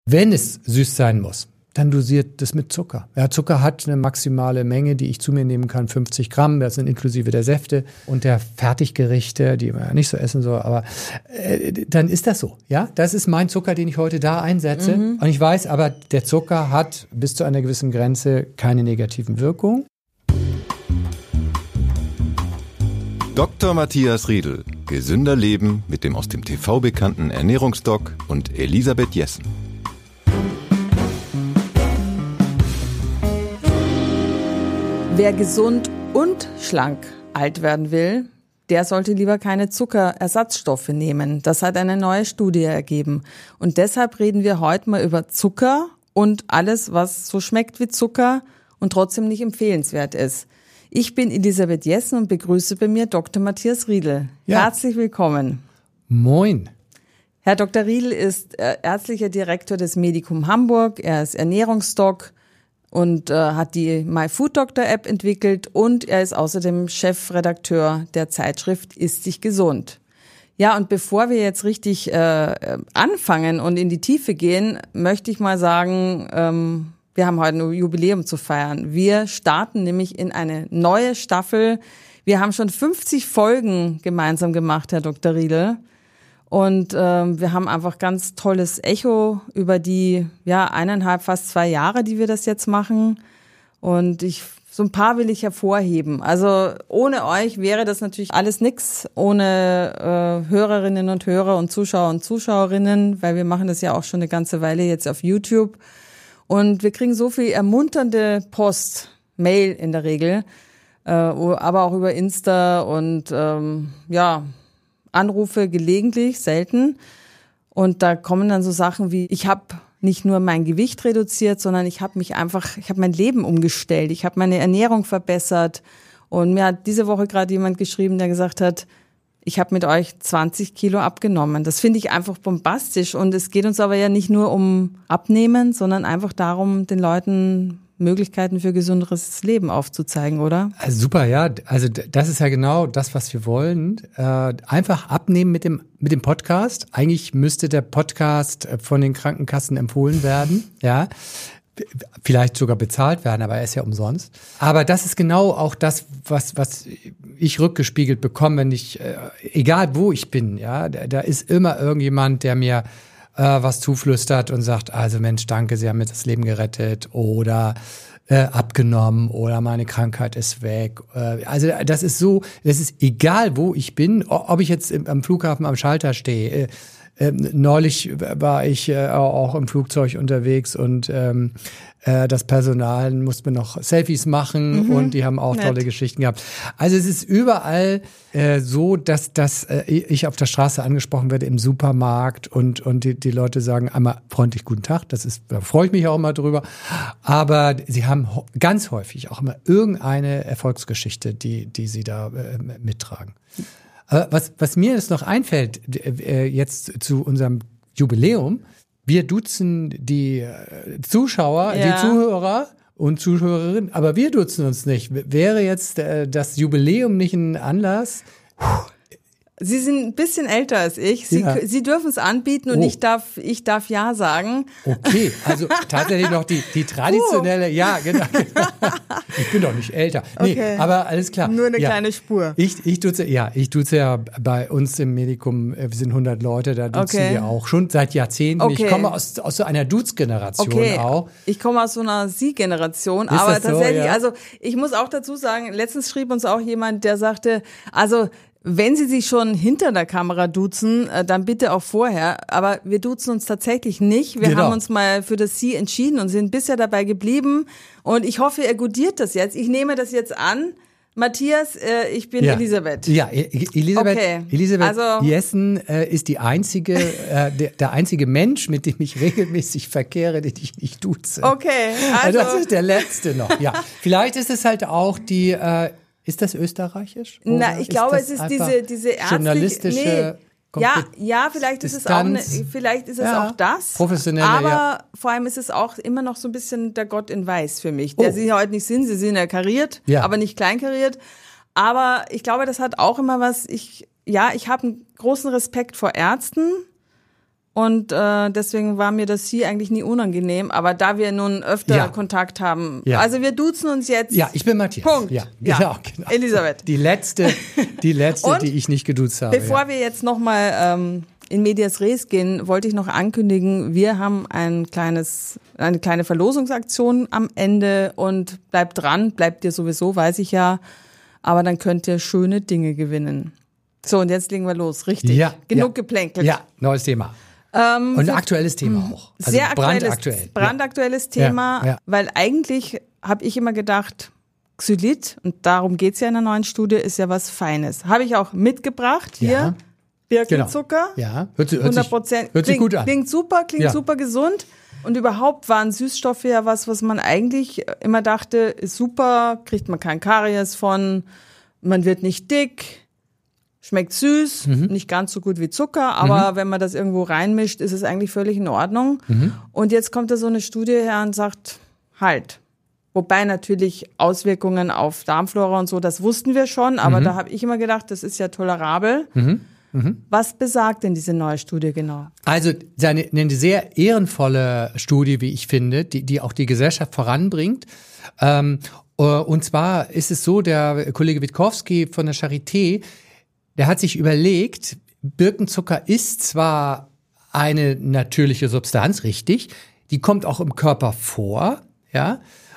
Wenn es süß sein muss, dann dosiert das mit Zucker. Ja, Zucker hat eine maximale Menge, die ich zu mir nehmen kann, 50 Gramm. Das sind inklusive der Säfte und der Fertiggerichte, die man ja nicht so essen soll. Aber dann ist das so. Ja, das ist mein Zucker, den ich heute da einsetze. Und ich weiß aber, der Zucker hat bis zu einer gewissen Grenze keine negativen Wirkungen. Dr. Matthias Riedl. Gesünder Leben mit dem aus dem TV bekannten Ernährungsdoc und Elisabeth Jessen. Wer gesund und schlank alt werden will, der sollte lieber keine Zuckerersatzstoffe nehmen. Das hat eine neue Studie ergeben. Und deshalb reden wir heute mal über Zucker und alles, was so schmeckt wie Zucker und trotzdem nicht empfehlenswert ist. Ich bin Elisabeth Jessen und begrüße bei mir Dr. Matthias Riedl. Ja. Herzlich willkommen. Moin. Herr Dr. Riedl ist ärztlicher Direktor des Medikum Hamburg. Er ist Ernährungsdoc und hat die MyFoodDoctor-App entwickelt und er ist außerdem Chefredakteur der Zeitschrift Ist dich gesund. Ja, und bevor wir jetzt richtig anfangen und in die Tiefe gehen, möchte ich mal sagen, wir haben heute ein Jubiläum zu feiern. Wir starten nämlich in eine neue Staffel. Wir haben schon 50 Folgen gemeinsam gemacht, Herr Dr. Riedl. Und wir haben einfach ganz tolles Echo über die 1,5, fast 2 Jahre, die wir das jetzt machen. Und so ein paar will ich hervorheben. Also ohne euch wäre das natürlich alles nix, ohne Hörerinnen und Hörer und Zuschauer und Zuschauerinnen, weil wir machen das ja auch schon eine ganze Weile jetzt auf YouTube. Und wir kriegen so viel ermunternde Post, Mail in der Regel, aber auch über Insta und Anrufe gelegentlich, selten. Und da kommen dann so Sachen wie, ich habe nicht nur mein Gewicht reduziert, sondern ich habe mein Leben umgestellt, ich habe meine Ernährung verbessert. Und mir hat diese Woche gerade jemand geschrieben, der gesagt hat, ich habe mit euch 20 Kilo abgenommen. Das finde ich einfach bombastisch. Und es geht uns aber ja nicht nur um Abnehmen, sondern einfach darum, den Leuten Möglichkeiten für gesünderes Leben aufzuzeigen, oder? Also super, ja. Also das ist ja genau das, was wir wollen. Einfach abnehmen mit dem Podcast. Eigentlich müsste der Podcast von den Krankenkassen empfohlen werden, ja. Vielleicht sogar bezahlt werden, aber er ist ja umsonst. Aber das ist genau auch das, was ich rückgespiegelt bekomme, wenn ich, egal wo ich bin, ja, da ist immer irgendjemand, der mir was zuflüstert und sagt, also Mensch, danke, Sie haben mir das Leben gerettet oder abgenommen oder meine Krankheit ist weg. Also das ist egal, wo ich bin, ob ich jetzt am Flughafen am Schalter stehe. Neulich war ich auch im Flugzeug unterwegs und das Personal musste mir noch Selfies machen und die haben auch tolle Geschichten gehabt. Also es ist überall so, dass ich auf der Straße angesprochen werde, im Supermarkt und die Leute sagen einmal freundlich guten Tag, da freue ich mich auch immer drüber. Aber sie haben ganz häufig auch immer irgendeine Erfolgsgeschichte, die sie da mittragen. Was mir jetzt noch einfällt, jetzt zu unserem Jubiläum, wir duzen die Zuschauer, die Zuhörer und Zuhörerinnen, aber wir duzen uns nicht. Wäre jetzt das Jubiläum nicht ein Anlass? Sie sind ein bisschen älter als ich. Sie dürfen es anbieten und ich darf ja sagen. Okay, also tatsächlich noch die traditionelle, ja, genau. Ich bin doch nicht älter. Nee, okay. Aber alles klar. Nur eine kleine Spur. Ich duze ja bei uns im Medikum, wir sind 100 Leute, da duzen wir auch schon seit Jahrzehnten. Okay. Ich komme aus so einer Dudes-Generation auch. Ich komme aus so einer Sie-Generation, aber tatsächlich, also ich muss auch dazu sagen, letztens schrieb uns auch jemand, der sagte, also wenn Sie sich schon hinter der Kamera duzen, dann bitte auch vorher. Aber wir duzen uns tatsächlich nicht. Wir haben uns mal für das Sie entschieden und sind bisher dabei geblieben. Und ich hoffe, er gutiert das jetzt. Ich nehme das jetzt an. Matthias, ich bin Elisabeth. Ja, Elisabeth also, Jessen ist die einzige, der einzige Mensch, mit dem ich regelmäßig verkehre, den ich nicht duze. Okay, also das ist der letzte noch. Ja, vielleicht ist es halt auch die. Ist das österreichisch? Na, ich glaube, es ist diese journalistische Ja, vielleicht ist es auch auch das. Professionelle, aber vor allem ist es auch immer noch so ein bisschen der Gott in Weiß für mich, der sie heute nicht sind. Sie sind ja kariert, aber nicht kleinkariert. Aber ich glaube, das hat auch immer was. Ich habe einen großen Respekt vor Ärzten Und deswegen war mir das Sie eigentlich nie unangenehm. Aber da wir nun öfter Kontakt haben, also wir duzen uns jetzt. Ja, ich bin Matthias. Punkt. Ja, genau. Elisabeth. Die letzte, die ich nicht geduzt habe. Bevor wir jetzt nochmal in Medias Res gehen, wollte ich noch ankündigen, wir haben eine kleine Verlosungsaktion am Ende und bleibt dran, bleibt ihr sowieso, weiß ich ja. Aber dann könnt ihr schöne Dinge gewinnen. So, und jetzt legen wir los, richtig. Ja, Genug geplänkelt. Ja, neues Thema. Und ein aktuelles Thema auch. Also sehr brandaktuelles Thema, weil eigentlich habe ich immer gedacht, Xylit, und darum geht's ja in der neuen Studie, ist ja was Feines. Habe ich auch mitgebracht hier. Ja. Birkenzucker. Genau. Ja, hört sich 100%. gut an. Klingt super gesund. Und überhaupt waren Süßstoffe ja was man eigentlich immer dachte, ist super, kriegt man kein Karies von, man wird nicht dick, schmeckt süß, nicht ganz so gut wie Zucker, aber wenn man das irgendwo reinmischt, ist es eigentlich völlig in Ordnung. Und jetzt kommt da so eine Studie her und sagt, halt. Wobei natürlich Auswirkungen auf Darmflora und so, das wussten wir schon, aber da habe ich immer gedacht, das ist ja tolerabel. Was besagt denn diese neue Studie genau? Also eine sehr ehrenvolle Studie, wie ich finde, die auch die Gesellschaft voranbringt. Und zwar ist es so, der Kollege Witkowski von der Charité, der hat sich überlegt, Birkenzucker ist zwar eine natürliche Substanz, richtig, die kommt auch im Körper vor, ja.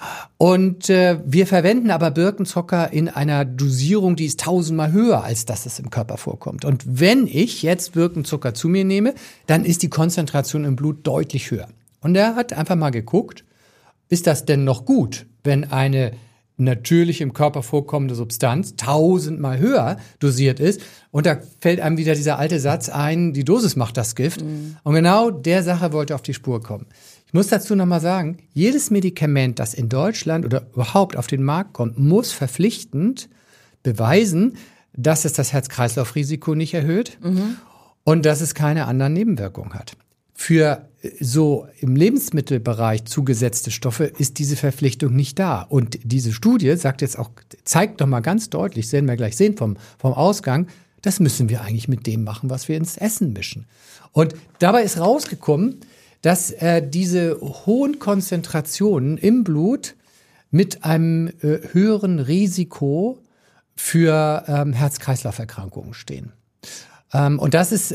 Und wir verwenden aber Birkenzucker in einer Dosierung, die ist 1000-mal höher, als dass es im Körper vorkommt. Und wenn ich jetzt Birkenzucker zu mir nehme, dann ist die Konzentration im Blut deutlich höher. Und er hat einfach mal geguckt, ist das denn noch gut, wenn eine natürlich im Körper vorkommende Substanz 1000-mal höher dosiert ist? Und da fällt einem wieder dieser alte Satz ein, die Dosis macht das Gift. Und genau der Sache wollte er auf die Spur kommen. Ich muss dazu nochmal sagen, jedes Medikament, das in Deutschland oder überhaupt auf den Markt kommt, muss verpflichtend beweisen, dass es das Herz-Kreislauf-Risiko nicht erhöht und dass es keine anderen Nebenwirkungen hat. Für so im Lebensmittelbereich zugesetzte Stoffe ist diese Verpflichtung nicht da. Und diese Studie sagt jetzt auch, zeigt doch mal ganz deutlich, werden wir gleich sehen vom Ausgang, das müssen wir eigentlich mit dem machen, was wir ins Essen mischen. Und dabei ist rausgekommen, dass diese hohen Konzentrationen im Blut mit einem höheren Risiko für Herz-Kreislauf-Erkrankungen stehen. Und das ist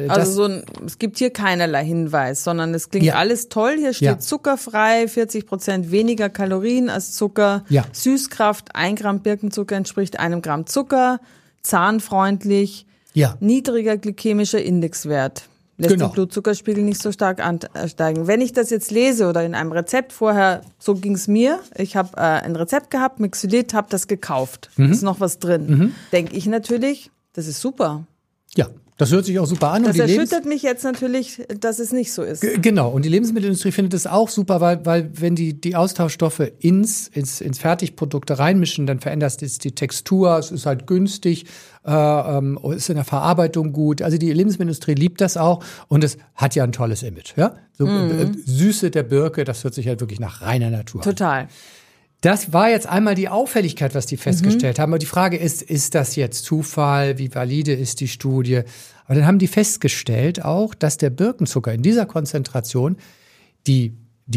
es gibt hier keinerlei Hinweis, sondern es klingt alles toll. Hier steht zuckerfrei, 40% weniger Kalorien als Zucker, Süßkraft, 1 Gramm Birkenzucker entspricht 1 Gramm Zucker, zahnfreundlich, niedriger glykämischer Indexwert. Lässt den Blutzuckerspiegel nicht so stark ansteigen. Wenn ich das jetzt lese oder in einem Rezept vorher, so ging's mir, ich habe ein Rezept gehabt mit Xylit, habe das gekauft, ist noch was drin. Denke ich natürlich, das ist super. Ja, das hört sich auch super an. Das erschüttert mich jetzt natürlich, dass es nicht so ist. Genau, und die Lebensmittelindustrie findet es auch super, weil wenn die Austauschstoffe ins Fertigprodukte reinmischen, dann verändert es die Textur, es ist halt günstig, ist in der Verarbeitung gut. Also die Lebensmittelindustrie liebt das auch und es hat ja ein tolles Image. Ja? So, Süße der Birke, das hört sich halt wirklich nach reiner Natur an. Total. Das war jetzt einmal die Auffälligkeit, was die festgestellt haben. Aber die Frage ist das jetzt Zufall? Wie valide ist die Studie? Aber dann haben die festgestellt auch, dass der Birkenzucker in dieser Konzentration die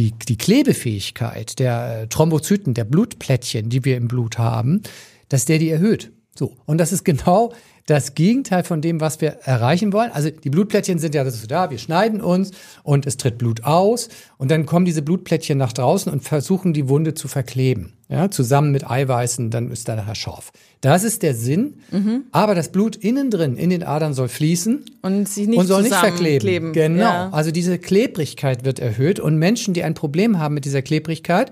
Klebefähigkeit der Thrombozyten, der Blutplättchen, die wir im Blut haben, dass die erhöht. So. Und das ist genau das Gegenteil von dem, was wir erreichen wollen. Also die Blutplättchen sind ja so da, wir schneiden uns und es tritt Blut aus und dann kommen diese Blutplättchen nach draußen und versuchen die Wunde zu verkleben. Ja, zusammen mit Eiweißen, dann ist da nachher scharf. Das ist der Sinn, aber das Blut innen drin, in den Adern soll fließen und sich nicht soll nicht verkleben. Kleben. Genau, ja. Also diese Klebrigkeit wird erhöht und Menschen, die ein Problem haben mit dieser Klebrigkeit,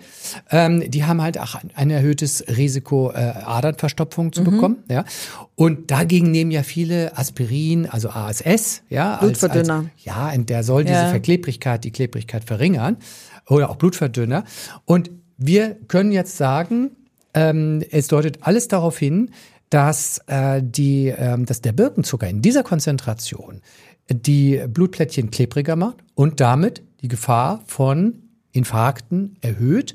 die haben halt auch ein erhöhtes Risiko, Adernverstopfung zu bekommen. Ja. Und dagegen nehmen ja viele Aspirin, also ASS, ja, Blutverdünner. Der soll diese Verklebrigkeit, die Klebrigkeit verringern oder auch Blutverdünner. Und wir können jetzt sagen, es deutet alles darauf hin, dass der Birkenzucker in dieser Konzentration die Blutplättchen klebriger macht und damit die Gefahr von Infarkten erhöht.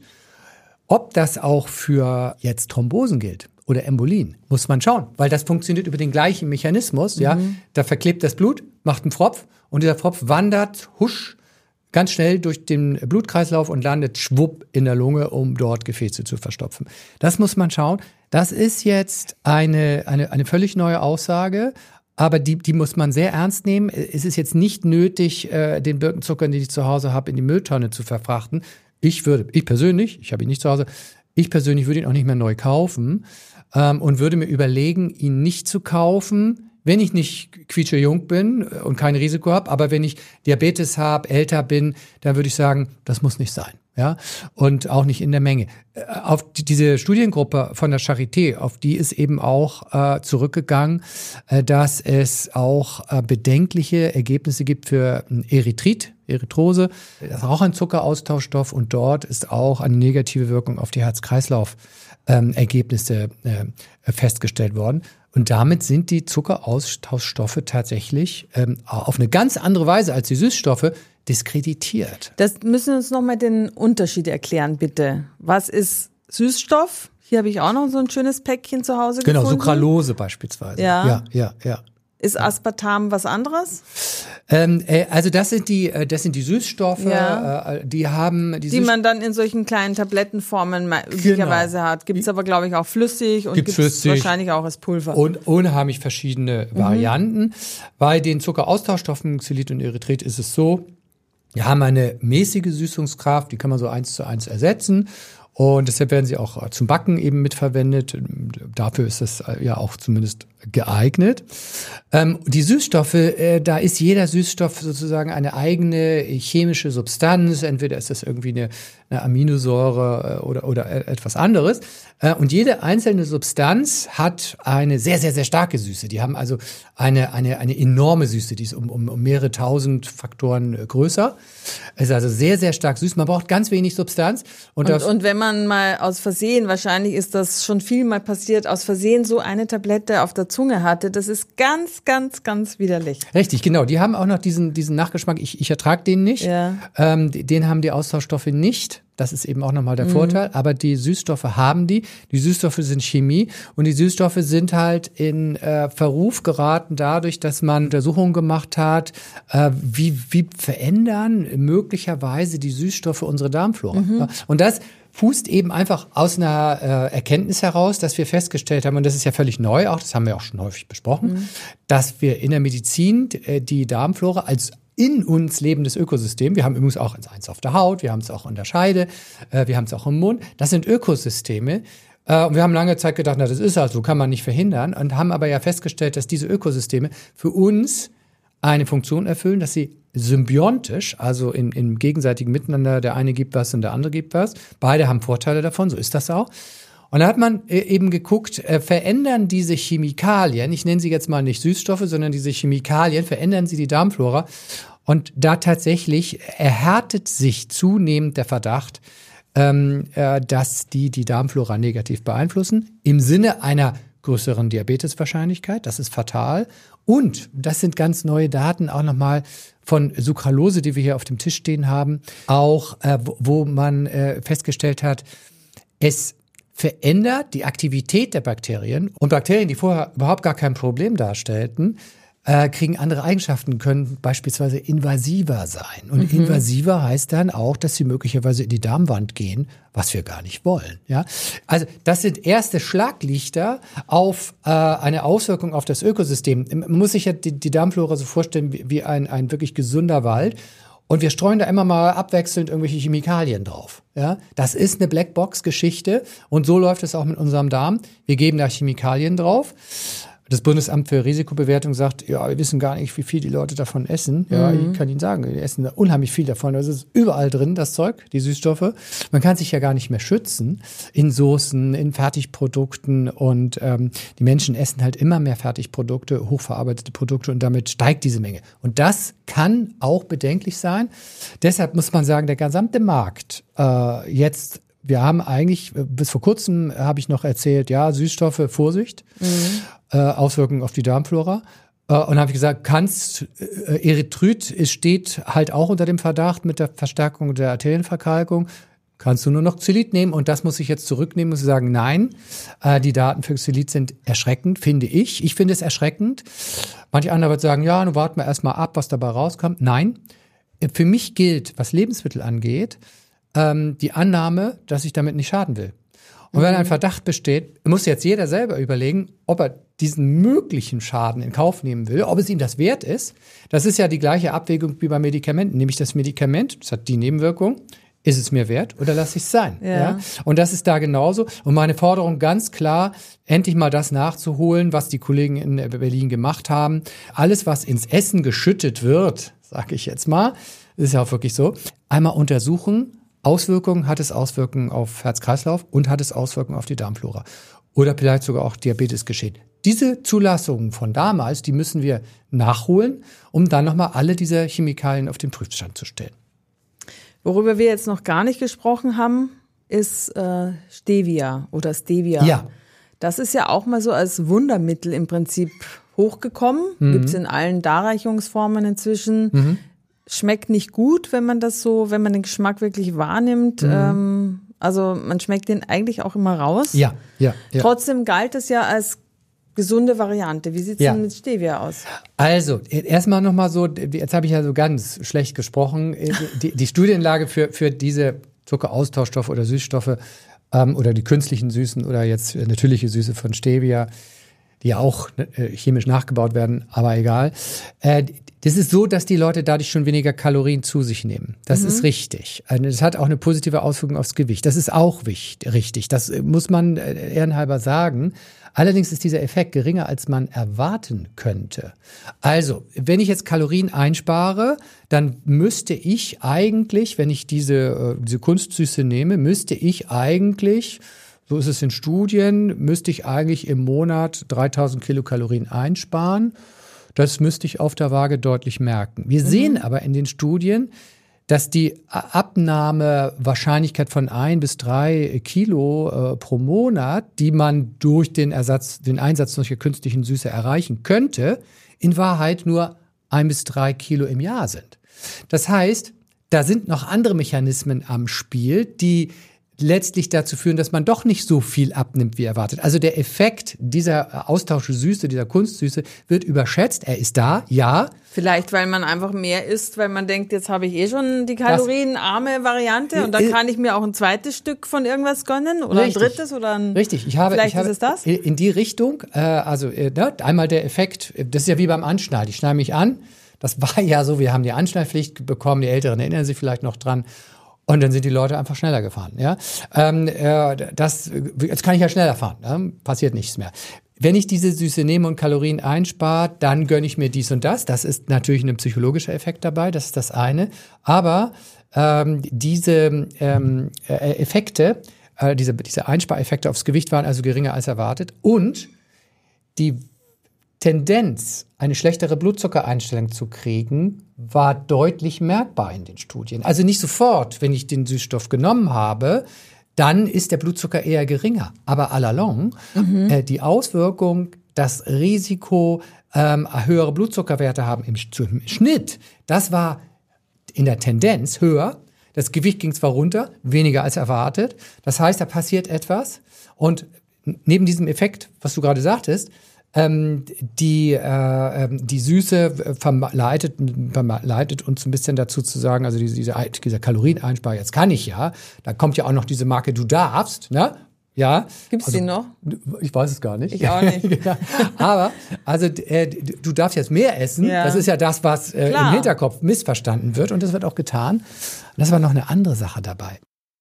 Ob das auch für jetzt Thrombosen gilt oder Embolien, muss man schauen, weil das funktioniert über den gleichen Mechanismus. Ja, da verklebt das Blut, macht einen Pfropf und dieser Pfropf wandert, husch, ganz schnell durch den Blutkreislauf und landet schwupp in der Lunge, um dort Gefäße zu verstopfen. Das muss man schauen. Das ist jetzt eine völlig neue Aussage, aber die muss man sehr ernst nehmen. Es ist jetzt nicht nötig, den Birkenzucker, den ich zu Hause habe, in die Mülltonne zu verfrachten. Ich habe ihn nicht zu Hause, ich persönlich würde ihn auch nicht mehr neu kaufen und würde mir überlegen, ihn nicht zu kaufen, wenn ich nicht quietschejung bin und kein Risiko habe, aber wenn ich Diabetes habe, älter bin, dann würde ich sagen, das muss nicht sein. Ja, und auch nicht in der Menge. Auf diese Studiengruppe von der Charité, auf die ist eben auch zurückgegangen, dass es auch bedenkliche Ergebnisse gibt für Erythrose. Das ist auch ein Zuckeraustauschstoff und dort ist auch eine negative Wirkung auf die Herz-Kreislauf-Ergebnisse festgestellt worden. Und damit sind die Zuckeraustauschstoffe tatsächlich auf eine ganz andere Weise als die Süßstoffe diskreditiert. Das müssen wir uns nochmal den Unterschied erklären, bitte. Was ist Süßstoff? Hier habe ich auch noch so ein schönes Päckchen zu Hause gefunden. Genau, Sucralose beispielsweise. Ja. Ja. Ist Aspartam was anderes? Also das sind die Süßstoffe, die man dann in solchen kleinen Tablettenformen üblicherweise hat. Gibt's aber, glaube ich, auch flüssig und gibt's wahrscheinlich auch als Pulver. Und unheimlich verschiedene Varianten. Bei den Zuckeraustauschstoffen Xylit und Erythrit ist es so, wir haben eine mäßige Süßungskraft, die kann man so 1:1 ersetzen. Und deshalb werden sie auch zum Backen eben mitverwendet. Dafür ist das ja auch zumindest geeignet. Die Süßstoffe, da ist jeder Süßstoff sozusagen eine eigene chemische Substanz. Entweder ist das irgendwie eine Aminosäure oder etwas anderes. Und jede einzelne Substanz hat eine sehr, sehr, sehr starke Süße. Die haben also eine enorme Süße. Die ist um mehrere tausend Faktoren größer. Ist also sehr, sehr stark süß. Man braucht ganz wenig Substanz. Und wenn man mal aus Versehen, wahrscheinlich ist das schon viel mal passiert, aus Versehen so eine Tablette auf der Zunge hatte, das ist ganz, ganz, ganz widerlich. Richtig, genau. Die haben auch noch diesen Nachgeschmack. Ich ertrage den nicht. Ja. Den haben die Austauschstoffe nicht. Das ist eben auch nochmal der Vorteil. Aber die Süßstoffe haben die. Die Süßstoffe sind Chemie. Und die Süßstoffe sind halt in Verruf geraten dadurch, dass man Untersuchungen gemacht hat, wie verändern möglicherweise die Süßstoffe unsere Darmflora. Mhm. Und das fußt eben einfach aus einer Erkenntnis heraus, dass wir festgestellt haben, und das ist ja völlig neu auch, das haben wir auch schon häufig besprochen, dass wir in der Medizin die Darmflora als in uns lebendes Ökosystem, wir haben übrigens auch eins auf der Haut, wir haben es auch in der Scheide, wir haben es auch im Mund, das sind Ökosysteme. Und wir haben lange Zeit gedacht, das ist halt so, kann man nicht verhindern, und haben aber ja festgestellt, dass diese Ökosysteme für uns eine Funktion erfüllen, dass sie symbiontisch, also im gegenseitigen Miteinander, der eine gibt was und der andere gibt was. Beide haben Vorteile davon, so ist das auch. Und da hat man eben geguckt, verändern diese Chemikalien, ich nenne sie jetzt mal nicht Süßstoffe, sondern diese Chemikalien, verändern sie die Darmflora. Und da tatsächlich erhärtet sich zunehmend der Verdacht, dass die Darmflora negativ beeinflussen, im Sinne einer größeren Diabeteswahrscheinlichkeit, das ist fatal. Und das sind ganz neue Daten auch nochmal von Sucralose, die wir hier auf dem Tisch stehen haben, auch wo man festgestellt hat, es verändert die Aktivität der Bakterien, und Bakterien, die vorher überhaupt gar kein Problem darstellten, kriegen andere Eigenschaften, können beispielsweise invasiver sein. Und invasiver heißt dann auch, dass sie möglicherweise in die Darmwand gehen, was wir gar nicht wollen. Ja? Also das sind erste Schlaglichter auf eine Auswirkung auf das Ökosystem. Man muss sich ja die Darmflora so vorstellen wie ein wirklich gesunder Wald. Und wir streuen da immer mal abwechselnd irgendwelche Chemikalien drauf. Ja? Das ist eine Blackbox-Geschichte, und so läuft es auch mit unserem Darm. Wir geben da Chemikalien drauf. Das Bundesamt für Risikobewertung sagt, ja, wir wissen gar nicht, wie viel die Leute davon essen. Ja, ich kann Ihnen sagen, die essen da unheimlich viel davon. Das ist überall drin, das Zeug, die Süßstoffe. Man kann sich ja gar nicht mehr schützen in Soßen, in Fertigprodukten, und die Menschen essen halt immer mehr Fertigprodukte, hochverarbeitete Produkte, und damit steigt diese Menge. Und das kann auch bedenklich sein. Deshalb muss man sagen, der gesamte Markt jetzt, wir haben eigentlich, bis vor kurzem habe ich noch erzählt, ja, Süßstoffe, Vorsicht, Auswirkungen auf die Darmflora. Und habe ich gesagt, Erythrit steht halt auch unter dem Verdacht mit der Verstärkung der Arterienverkalkung. kannst du nur noch Xylit nehmen und das muss ich jetzt zurücknehmen und sagen, nein, die Daten für Xylit sind erschreckend, finde ich. Ich finde es erschreckend. Manche andere wird sagen, ja, nun warten wir erstmal ab, was dabei rauskommt. Nein, für mich gilt, was Lebensmittel angeht, die Annahme, dass ich damit nicht schaden will. Und wenn ein Verdacht besteht, muss jetzt jeder selber überlegen, ob er diesen möglichen Schaden in Kauf nehmen will, ob es ihm das wert ist. Das ist ja die gleiche Abwägung wie bei Medikamenten. Nehme ich das Medikament, das hat die Nebenwirkung, ist es mir wert oder lasse ich es sein? Ja. Und das ist da genauso. Und meine Forderung ganz klar, endlich mal das nachzuholen, was die Kollegen in Berlin gemacht haben. Alles, was ins Essen geschüttet wird, sage ich jetzt mal, ist ja auch wirklich so, einmal untersuchen, hat es Auswirkungen auf Herz-Kreislauf und hat es Auswirkungen auf die Darmflora. Oder vielleicht sogar auch Diabetes geschehen. Diese Zulassungen von damals, die müssen wir nachholen, um dann nochmal alle diese Chemikalien auf den Prüfstand zu stellen. Worüber wir jetzt noch gar nicht gesprochen haben, ist Stevia oder Stevia. Ja. Das ist ja auch mal so als Wundermittel im Prinzip hochgekommen. Gibt's in allen Darreichungsformen inzwischen. Schmeckt nicht gut, wenn man den Geschmack wirklich wahrnimmt. Also man schmeckt den eigentlich auch immer raus. Ja. Trotzdem galt es ja als gesunde Variante. Wie sieht's denn mit Stevia aus? Also, erstmal nochmal so, jetzt habe ich ja so ganz schlecht gesprochen, die Studienlage für diese Zuckeraustauschstoffe oder Süßstoffe oder die künstlichen Süßen oder jetzt natürliche Süße von Stevia, die ja auch chemisch nachgebaut werden, aber egal. Das ist so, dass die Leute dadurch schon weniger Kalorien zu sich nehmen. Das ist richtig. Das hat auch eine positive Auswirkung aufs Gewicht. Das ist auch richtig. Das muss man ehrenhalber sagen. Allerdings ist dieser Effekt geringer, als man erwarten könnte. Also, wenn ich jetzt Kalorien einspare, dann müsste ich eigentlich, wenn ich diese Kunstsüße nehme, so ist es in Studien, müsste ich eigentlich im Monat 3000 Kilokalorien einsparen. Das müsste ich auf der Waage deutlich merken. Wir sehen aber in den Studien, dass die Abnahmewahrscheinlichkeit von 1 bis 3 Kilo pro Monat, die man durch den Einsatz solcher künstlichen Süße erreichen könnte, in Wahrheit nur 1 bis 3 Kilo im Jahr sind. Das heißt, da sind noch andere Mechanismen am Spiel, die letztlich dazu führen, dass man doch nicht so viel abnimmt, wie erwartet. Also der Effekt dieser Austauschsüße, dieser Kunstsüße wird überschätzt. Er ist da, ja. Vielleicht, weil man einfach mehr isst, weil man denkt, jetzt habe ich schon die kalorienarme Variante und dann kann ich mir auch ein zweites Stück von irgendwas gönnen oder ein drittes oder ein... Richtig, vielleicht ist es das? In die Richtung, einmal der Effekt, das ist ja wie beim Anschnallen. Ich schneide mich an, das war ja so, wir haben die Anschnallpflicht bekommen, die Älteren erinnern sich vielleicht noch dran. Und dann sind die Leute einfach schneller gefahren. Ja, jetzt kann ich ja schneller fahren. Passiert nichts mehr. Wenn ich diese Süße nehme und Kalorien einspare, dann gönne ich mir dies und das. Das ist natürlich ein psychologischer Effekt dabei. Das ist das eine. Aber diese Effekte, diese Einspareffekte aufs Gewicht waren also geringer als erwartet. Und die Tendenz, eine schlechtere Blutzuckereinstellung zu kriegen, war deutlich merkbar in den Studien. Also nicht sofort, wenn ich den Süßstoff genommen habe, dann ist der Blutzucker eher geringer. Aber à la longue, die Auswirkung, das Risiko, höhere Blutzuckerwerte haben im Schnitt, das war in der Tendenz höher. Das Gewicht ging zwar runter, weniger als erwartet. Das heißt, da passiert etwas. Und neben diesem Effekt, was du gerade sagtest, die Süße verleitet uns ein bisschen dazu zu sagen, also dieser Kalorieneinspar, jetzt kann ich ja, da kommt ja auch noch diese Marke, du darfst, ne? Ja. Gibt's die noch? Ich weiß es gar nicht. Ich auch nicht. Aber, also, du darfst jetzt mehr essen. Ja. Das ist ja das, was im Hinterkopf missverstanden wird und das wird auch getan. Und das war noch eine andere Sache dabei.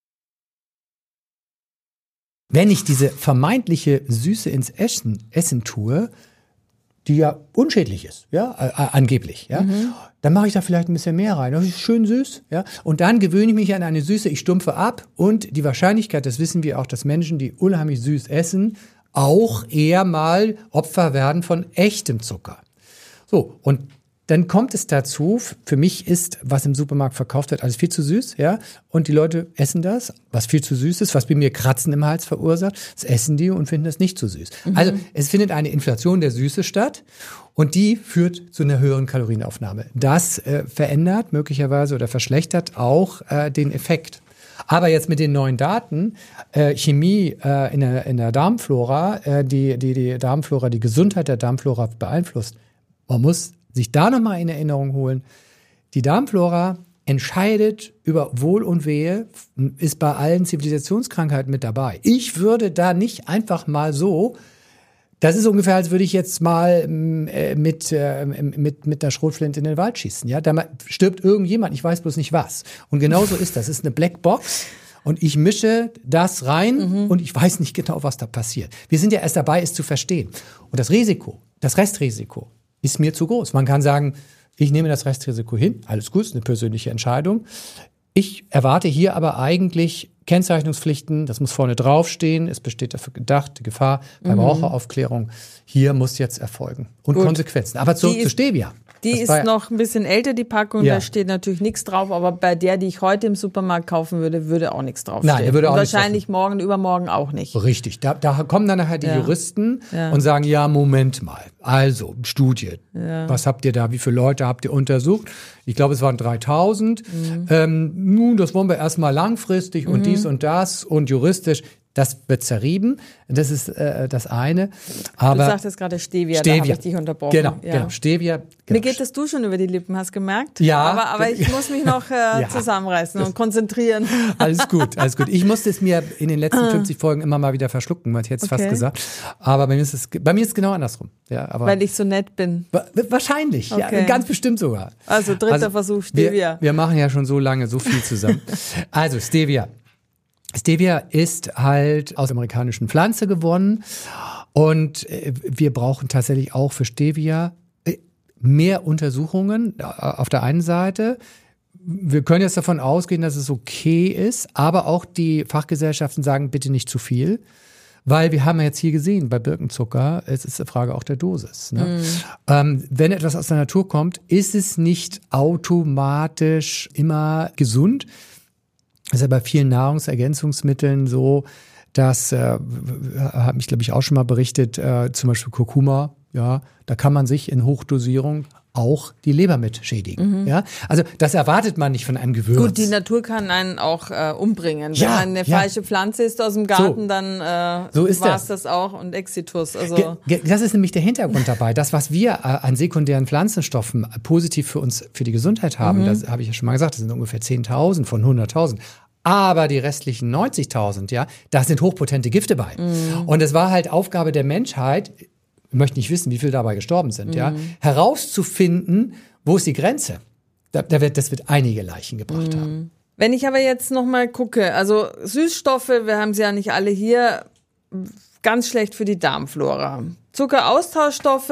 Wenn ich diese vermeintliche Süße ins Essen tue, die ja unschädlich ist, ja, angeblich, ja, dann mache ich da vielleicht ein bisschen mehr rein. Das ist schön süß, ja, und dann gewöhne ich mich an eine Süße, ich stumpfe ab und die Wahrscheinlichkeit, das wissen wir auch, dass Menschen, die unheimlich süß essen, auch eher mal Opfer werden von echtem Zucker. So, und dann kommt es dazu, für mich ist, was im Supermarkt verkauft wird, alles viel zu süß, ja, und die Leute essen das, was viel zu süß ist, was bei mir Kratzen im Hals verursacht, das essen die und finden das nicht zu süß. Also es findet eine Inflation der Süße statt und die führt zu einer höheren Kalorienaufnahme. Das verändert möglicherweise oder verschlechtert auch den Effekt. Aber jetzt mit den neuen Daten, Chemie in der Darmflora, die Darmflora, die Gesundheit der Darmflora beeinflusst. Man muss sich da nochmal in Erinnerung holen. Die Darmflora entscheidet über Wohl und Wehe, ist bei allen Zivilisationskrankheiten mit dabei. Ich würde da nicht einfach mal so, das ist ungefähr, als würde ich jetzt mal mit einer Schrotflinte in den Wald schießen. Ja? Da stirbt irgendjemand, ich weiß bloß nicht was. Und genauso ist das. Es ist eine Blackbox und ich mische das rein und ich weiß nicht genau, was da passiert. Wir sind ja erst dabei, es zu verstehen. Und das Restrisiko ist mir zu groß. Man kann sagen, ich nehme das Restrisiko hin, alles gut, ist eine persönliche Entscheidung. Ich erwarte hier aber eigentlich Kennzeichnungspflichten, das muss vorne draufstehen, es besteht dafür gedacht, die Gefahr, Verbraucheraufklärung, hier muss jetzt erfolgen. Und gut. Konsequenzen. Aber zurück zu Stevia. Die ist noch ein bisschen älter, die Packung, da steht natürlich nichts drauf, aber bei der, die ich heute im Supermarkt kaufen würde auch nichts draufstehen. Nein, da würde auch nichts wahrscheinlich morgen, übermorgen auch nicht. Richtig, da kommen dann nachher die Juristen und sagen, ja, Moment mal, also Studie, was habt ihr da, wie viele Leute habt ihr untersucht? Ich glaube, es waren 3000. Nun, das wollen wir erstmal langfristig und dies und das und juristisch. Das wird zerrieben, das ist das eine. Aber du sagtest gerade Stevia, da habe ich dich unterbrochen. Genau, Stevia. Mir geht das du schon über die Lippen, hast gemerkt? Ja. Aber ich muss mich noch zusammenreißen und konzentrieren. Alles gut. Ich musste es mir in den letzten 50 Folgen immer mal wieder verschlucken, man hat jetzt fast gesagt. Aber bei mir ist es genau andersrum. Ja, aber weil ich so nett bin. Wahrscheinlich, ja, ganz bestimmt sogar. Also dritter Versuch, Stevia. Wir machen ja schon so lange so viel zusammen. Also Stevia. Stevia ist halt aus der amerikanischen Pflanze gewonnen und wir brauchen tatsächlich auch für Stevia mehr Untersuchungen auf der einen Seite. Wir können jetzt davon ausgehen, dass es okay ist, aber auch die Fachgesellschaften sagen, bitte nicht zu viel. Weil wir haben ja jetzt hier gesehen, bei Birkenzucker, es ist eine Frage auch der Dosis. Ne? Wenn etwas aus der Natur kommt, ist es nicht automatisch immer gesund. Das ist ja bei vielen Nahrungsergänzungsmitteln so, dass, habe ich glaube ich auch schon mal berichtet, zum Beispiel Kurkuma, ja, da kann man sich in Hochdosierung auch die Leber mit schädigen. Ja? Also das erwartet man nicht von einem Gewürz. Gut, die Natur kann einen auch umbringen. Wenn man eine falsche Pflanze ist aus dem Garten, dann war es das auch und Exitus. Also das ist nämlich der Hintergrund dabei. Das, was wir an sekundären Pflanzenstoffen positiv für die Gesundheit haben, das habe ich ja schon mal gesagt, das sind ungefähr 10.000 von 100.000. Aber die restlichen 90.000, ja, da sind hochpotente Gifte bei. Und es war halt Aufgabe der Menschheit, ich möchte nicht wissen, wie viele dabei gestorben sind, ja, herauszufinden, wo ist die Grenze. Das wird einige Leichen gebracht haben. Wenn ich aber jetzt noch mal gucke, also Süßstoffe, wir haben sie ja nicht alle hier, ganz schlecht für die Darmflora. Zuckeraustauschstoffe,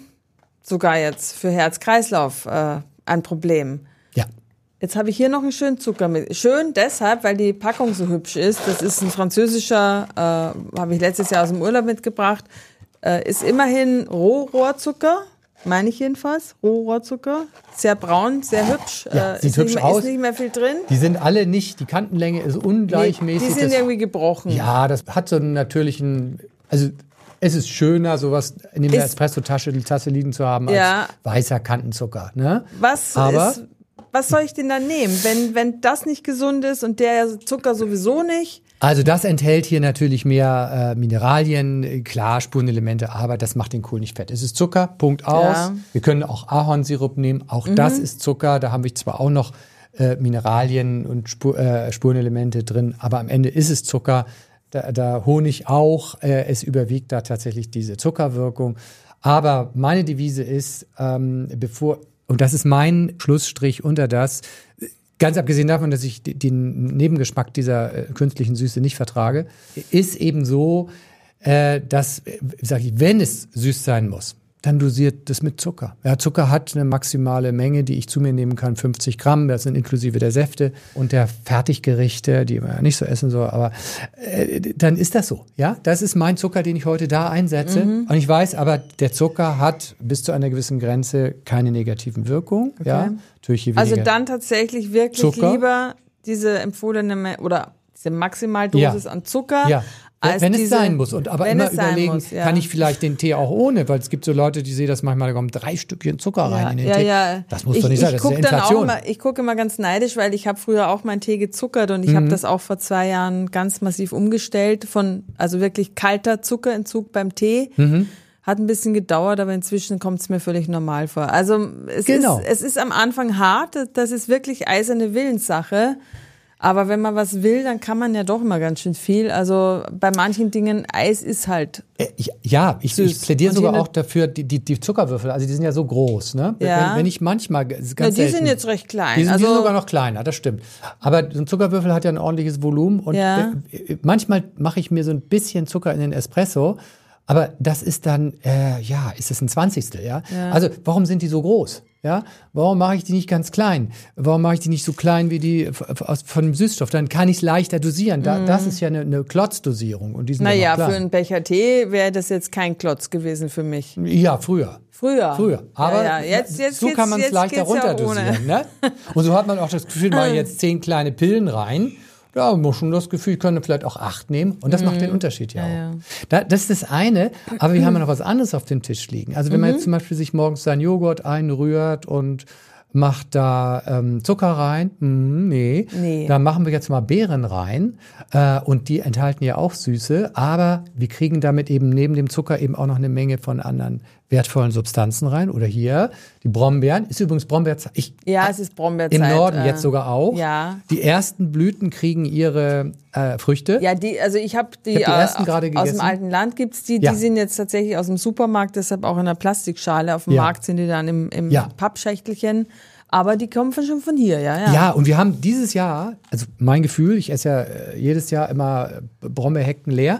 sogar jetzt für Herz-Kreislauf ein Problem. Ja. Jetzt habe ich hier noch einen schönen Zucker mit. Schön deshalb, weil die Packung so hübsch ist. Das ist ein französischer, habe ich letztes Jahr aus dem Urlaub mitgebracht. Ist immerhin Rohrohrzucker, meine ich jedenfalls. Rohrohrzucker, sehr braun, sehr hübsch. Ja, sieht hübsch aus. Ist nicht mehr viel drin. Die sind alle nicht, die Kantenlänge ist ungleichmäßig. Die sind irgendwie gebrochen. Ja, das hat so einen natürlichen, also es ist schöner, sowas in der Espresso-Tasse liegen zu haben, als weißer Kantenzucker. Ne? Was soll ich denn da nehmen, wenn das nicht gesund ist und der Zucker sowieso nicht? Also das enthält hier natürlich mehr Mineralien, klar, Spurenelemente, aber das macht den Kohl nicht fett. Es ist Zucker, Punkt aus. Ja. Wir können auch Ahornsirup nehmen, auch das ist Zucker. Da haben wir zwar auch noch Mineralien und Spurenelemente drin, aber am Ende ist es Zucker. Da Honig auch, es überwiegt da tatsächlich diese Zuckerwirkung. Aber meine Devise ist, und das ist mein Schlussstrich unter das, ganz abgesehen davon, dass ich den Nebengeschmack dieser künstlichen Süße nicht vertrage, ist eben so, dass, wenn es süß sein muss, dann dosiert das mit Zucker. Ja, Zucker hat eine maximale Menge, die ich zu mir nehmen kann, 50 Gramm, das sind inklusive der Säfte und der Fertiggerichte, die man ja nicht so essen soll, aber dann ist das so. Ja, das ist mein Zucker, den ich heute da einsetze. Und ich weiß, aber der Zucker hat bis zu einer gewissen Grenze keine negativen Wirkungen. Okay. Ja, natürlich je weniger also dann tatsächlich wirklich Zucker. Lieber diese empfohlene oder diese Maximaldosis an Zucker. Ja. Wenn es sein muss. Und aber immer überlegen, muss, ja. kann ich vielleicht den Tee auch ohne? Weil es gibt so Leute, die sehen das manchmal, da kommen 3 Stückchen Zucker rein in den Tee. Ja. Das muss doch nicht sein, das ist ja Inflation. Ich gucke immer ganz neidisch, weil ich habe früher auch meinen Tee gezuckert und ich habe das auch vor 2 Jahren ganz massiv umgestellt also wirklich kalter Zuckerentzug beim Tee. Hat ein bisschen gedauert, aber inzwischen kommt es mir völlig normal vor. Also es ist am Anfang hart, das ist wirklich eiserne Willenssache. Aber wenn man was will, dann kann man ja doch immer ganz schön viel. Also bei manchen Dingen, Eis ist halt ich plädiere sogar auch dafür, die Zuckerwürfel, also die sind ja so groß, ne? Ja. Wenn ich manchmal, ganz die selten, sind jetzt recht klein. Die sind sogar noch kleiner, das stimmt. Aber so ein Zuckerwürfel hat ja ein ordentliches Volumen und manchmal mache ich mir so ein bisschen Zucker in den Espresso. Aber das ist dann, ist es ein 20. Ja? Also warum sind die so groß? Ja? Warum mache ich die nicht ganz klein? Warum mache ich die nicht so klein wie die von dem Süßstoff? Dann kann ich es leichter dosieren. Das ist ja eine Klotzdosierung. Und die sind naja, für einen Becher Tee wäre das jetzt kein Klotz gewesen für mich. Ja, früher. Aber jetzt so kann man es leichter runterdosieren. Ne? Und so hat man auch das Gefühl, mache ich jetzt 10 kleine Pillen rein. Ja, muss schon das Gefühl, ich könnte vielleicht auch 8 nehmen. Und das macht den Unterschied ja auch. Das ist das eine. Aber wir haben ja noch was anderes auf dem Tisch liegen. Also wenn man jetzt zum Beispiel sich morgens seinen Joghurt einrührt und macht da Zucker rein, nee. Da machen wir jetzt mal Beeren rein. Und die enthalten ja auch Süße. Aber wir kriegen damit eben neben dem Zucker eben auch noch eine Menge von anderen wertvollen Substanzen rein. Oder hier, die Brombeeren. Ist übrigens Brombeerzeit. Es ist Brombeerzeit. Im Norden jetzt sogar auch. Ja. Die ersten Blüten kriegen ihre Früchte. Ja, ich habe die ersten gerade gegessen. Aus dem alten Land gibt's die. Die sind jetzt tatsächlich aus dem Supermarkt, deshalb auch in einer Plastikschale. Auf dem Markt sind die dann im Pappschächtelchen. Aber die kommen schon von hier, ja. Ja, und wir haben dieses Jahr, also mein Gefühl, ich esse ja jedes Jahr immer Brombeerhecken leer,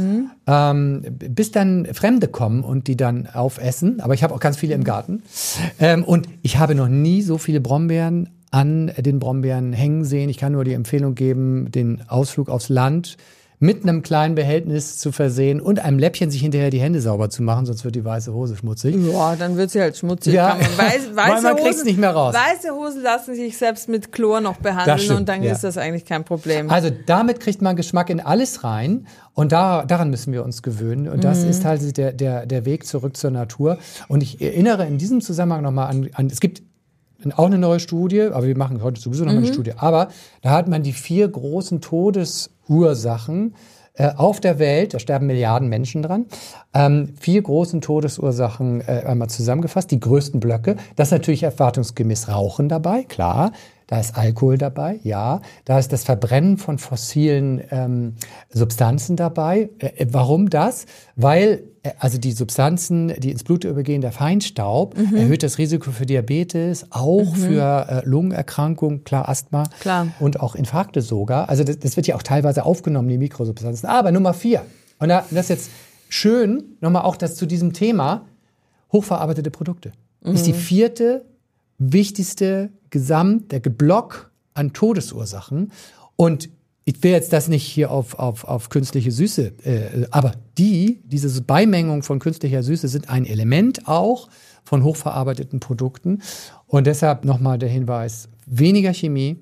bis dann Fremde kommen und die dann aufessen. Aber ich habe auch ganz viele im Garten. Und ich habe noch nie so viele Brombeeren an den Brombeeren hängen sehen. Ich kann nur die Empfehlung geben, den Ausflug aufs Land mit einem kleinen Behältnis zu versehen und einem Läppchen sich hinterher die Hände sauber zu machen, sonst wird die weiße Hose schmutzig. Ja, dann wird sie halt schmutzig. Ja, man kriegt es nicht mehr raus. Weiße Hosen lassen sich selbst mit Chlor noch behandeln und dann ist das eigentlich kein Problem. Also damit kriegt man Geschmack in alles rein und daran müssen wir uns gewöhnen. Und das ist halt der Weg zurück zur Natur. Und ich erinnere in diesem Zusammenhang nochmal an es gibt auch eine neue Studie, aber wir machen heute sowieso noch mal eine Studie. Aber da hat man die 4 großen Todesursachen auf der Welt, da sterben Milliarden Menschen dran, 4 großen Todesursachen einmal zusammengefasst, die größten Blöcke. Das ist natürlich erwartungsgemäß Rauchen dabei, klar. Da ist Alkohol dabei, ja. Da ist das Verbrennen von fossilen Substanzen dabei. Warum das? Weil also die Substanzen, die ins Blut übergehen, der Feinstaub, erhöht das Risiko für Diabetes, auch für Lungenerkrankungen, klar, Asthma und auch Infarkte sogar. Also das wird ja auch teilweise aufgenommen, die Mikrosubstanzen. Aber Nummer 4, und das ist jetzt schön, nochmal auch das zu diesem Thema, hochverarbeitete Produkte. Ist die 4. wichtigste der Block an Todesursachen. Und ich will jetzt das nicht hier auf künstliche Süße, aber diese Beimengung von künstlicher Süße sind ein Element auch von hochverarbeiteten Produkten. Und deshalb nochmal der Hinweis, weniger Chemie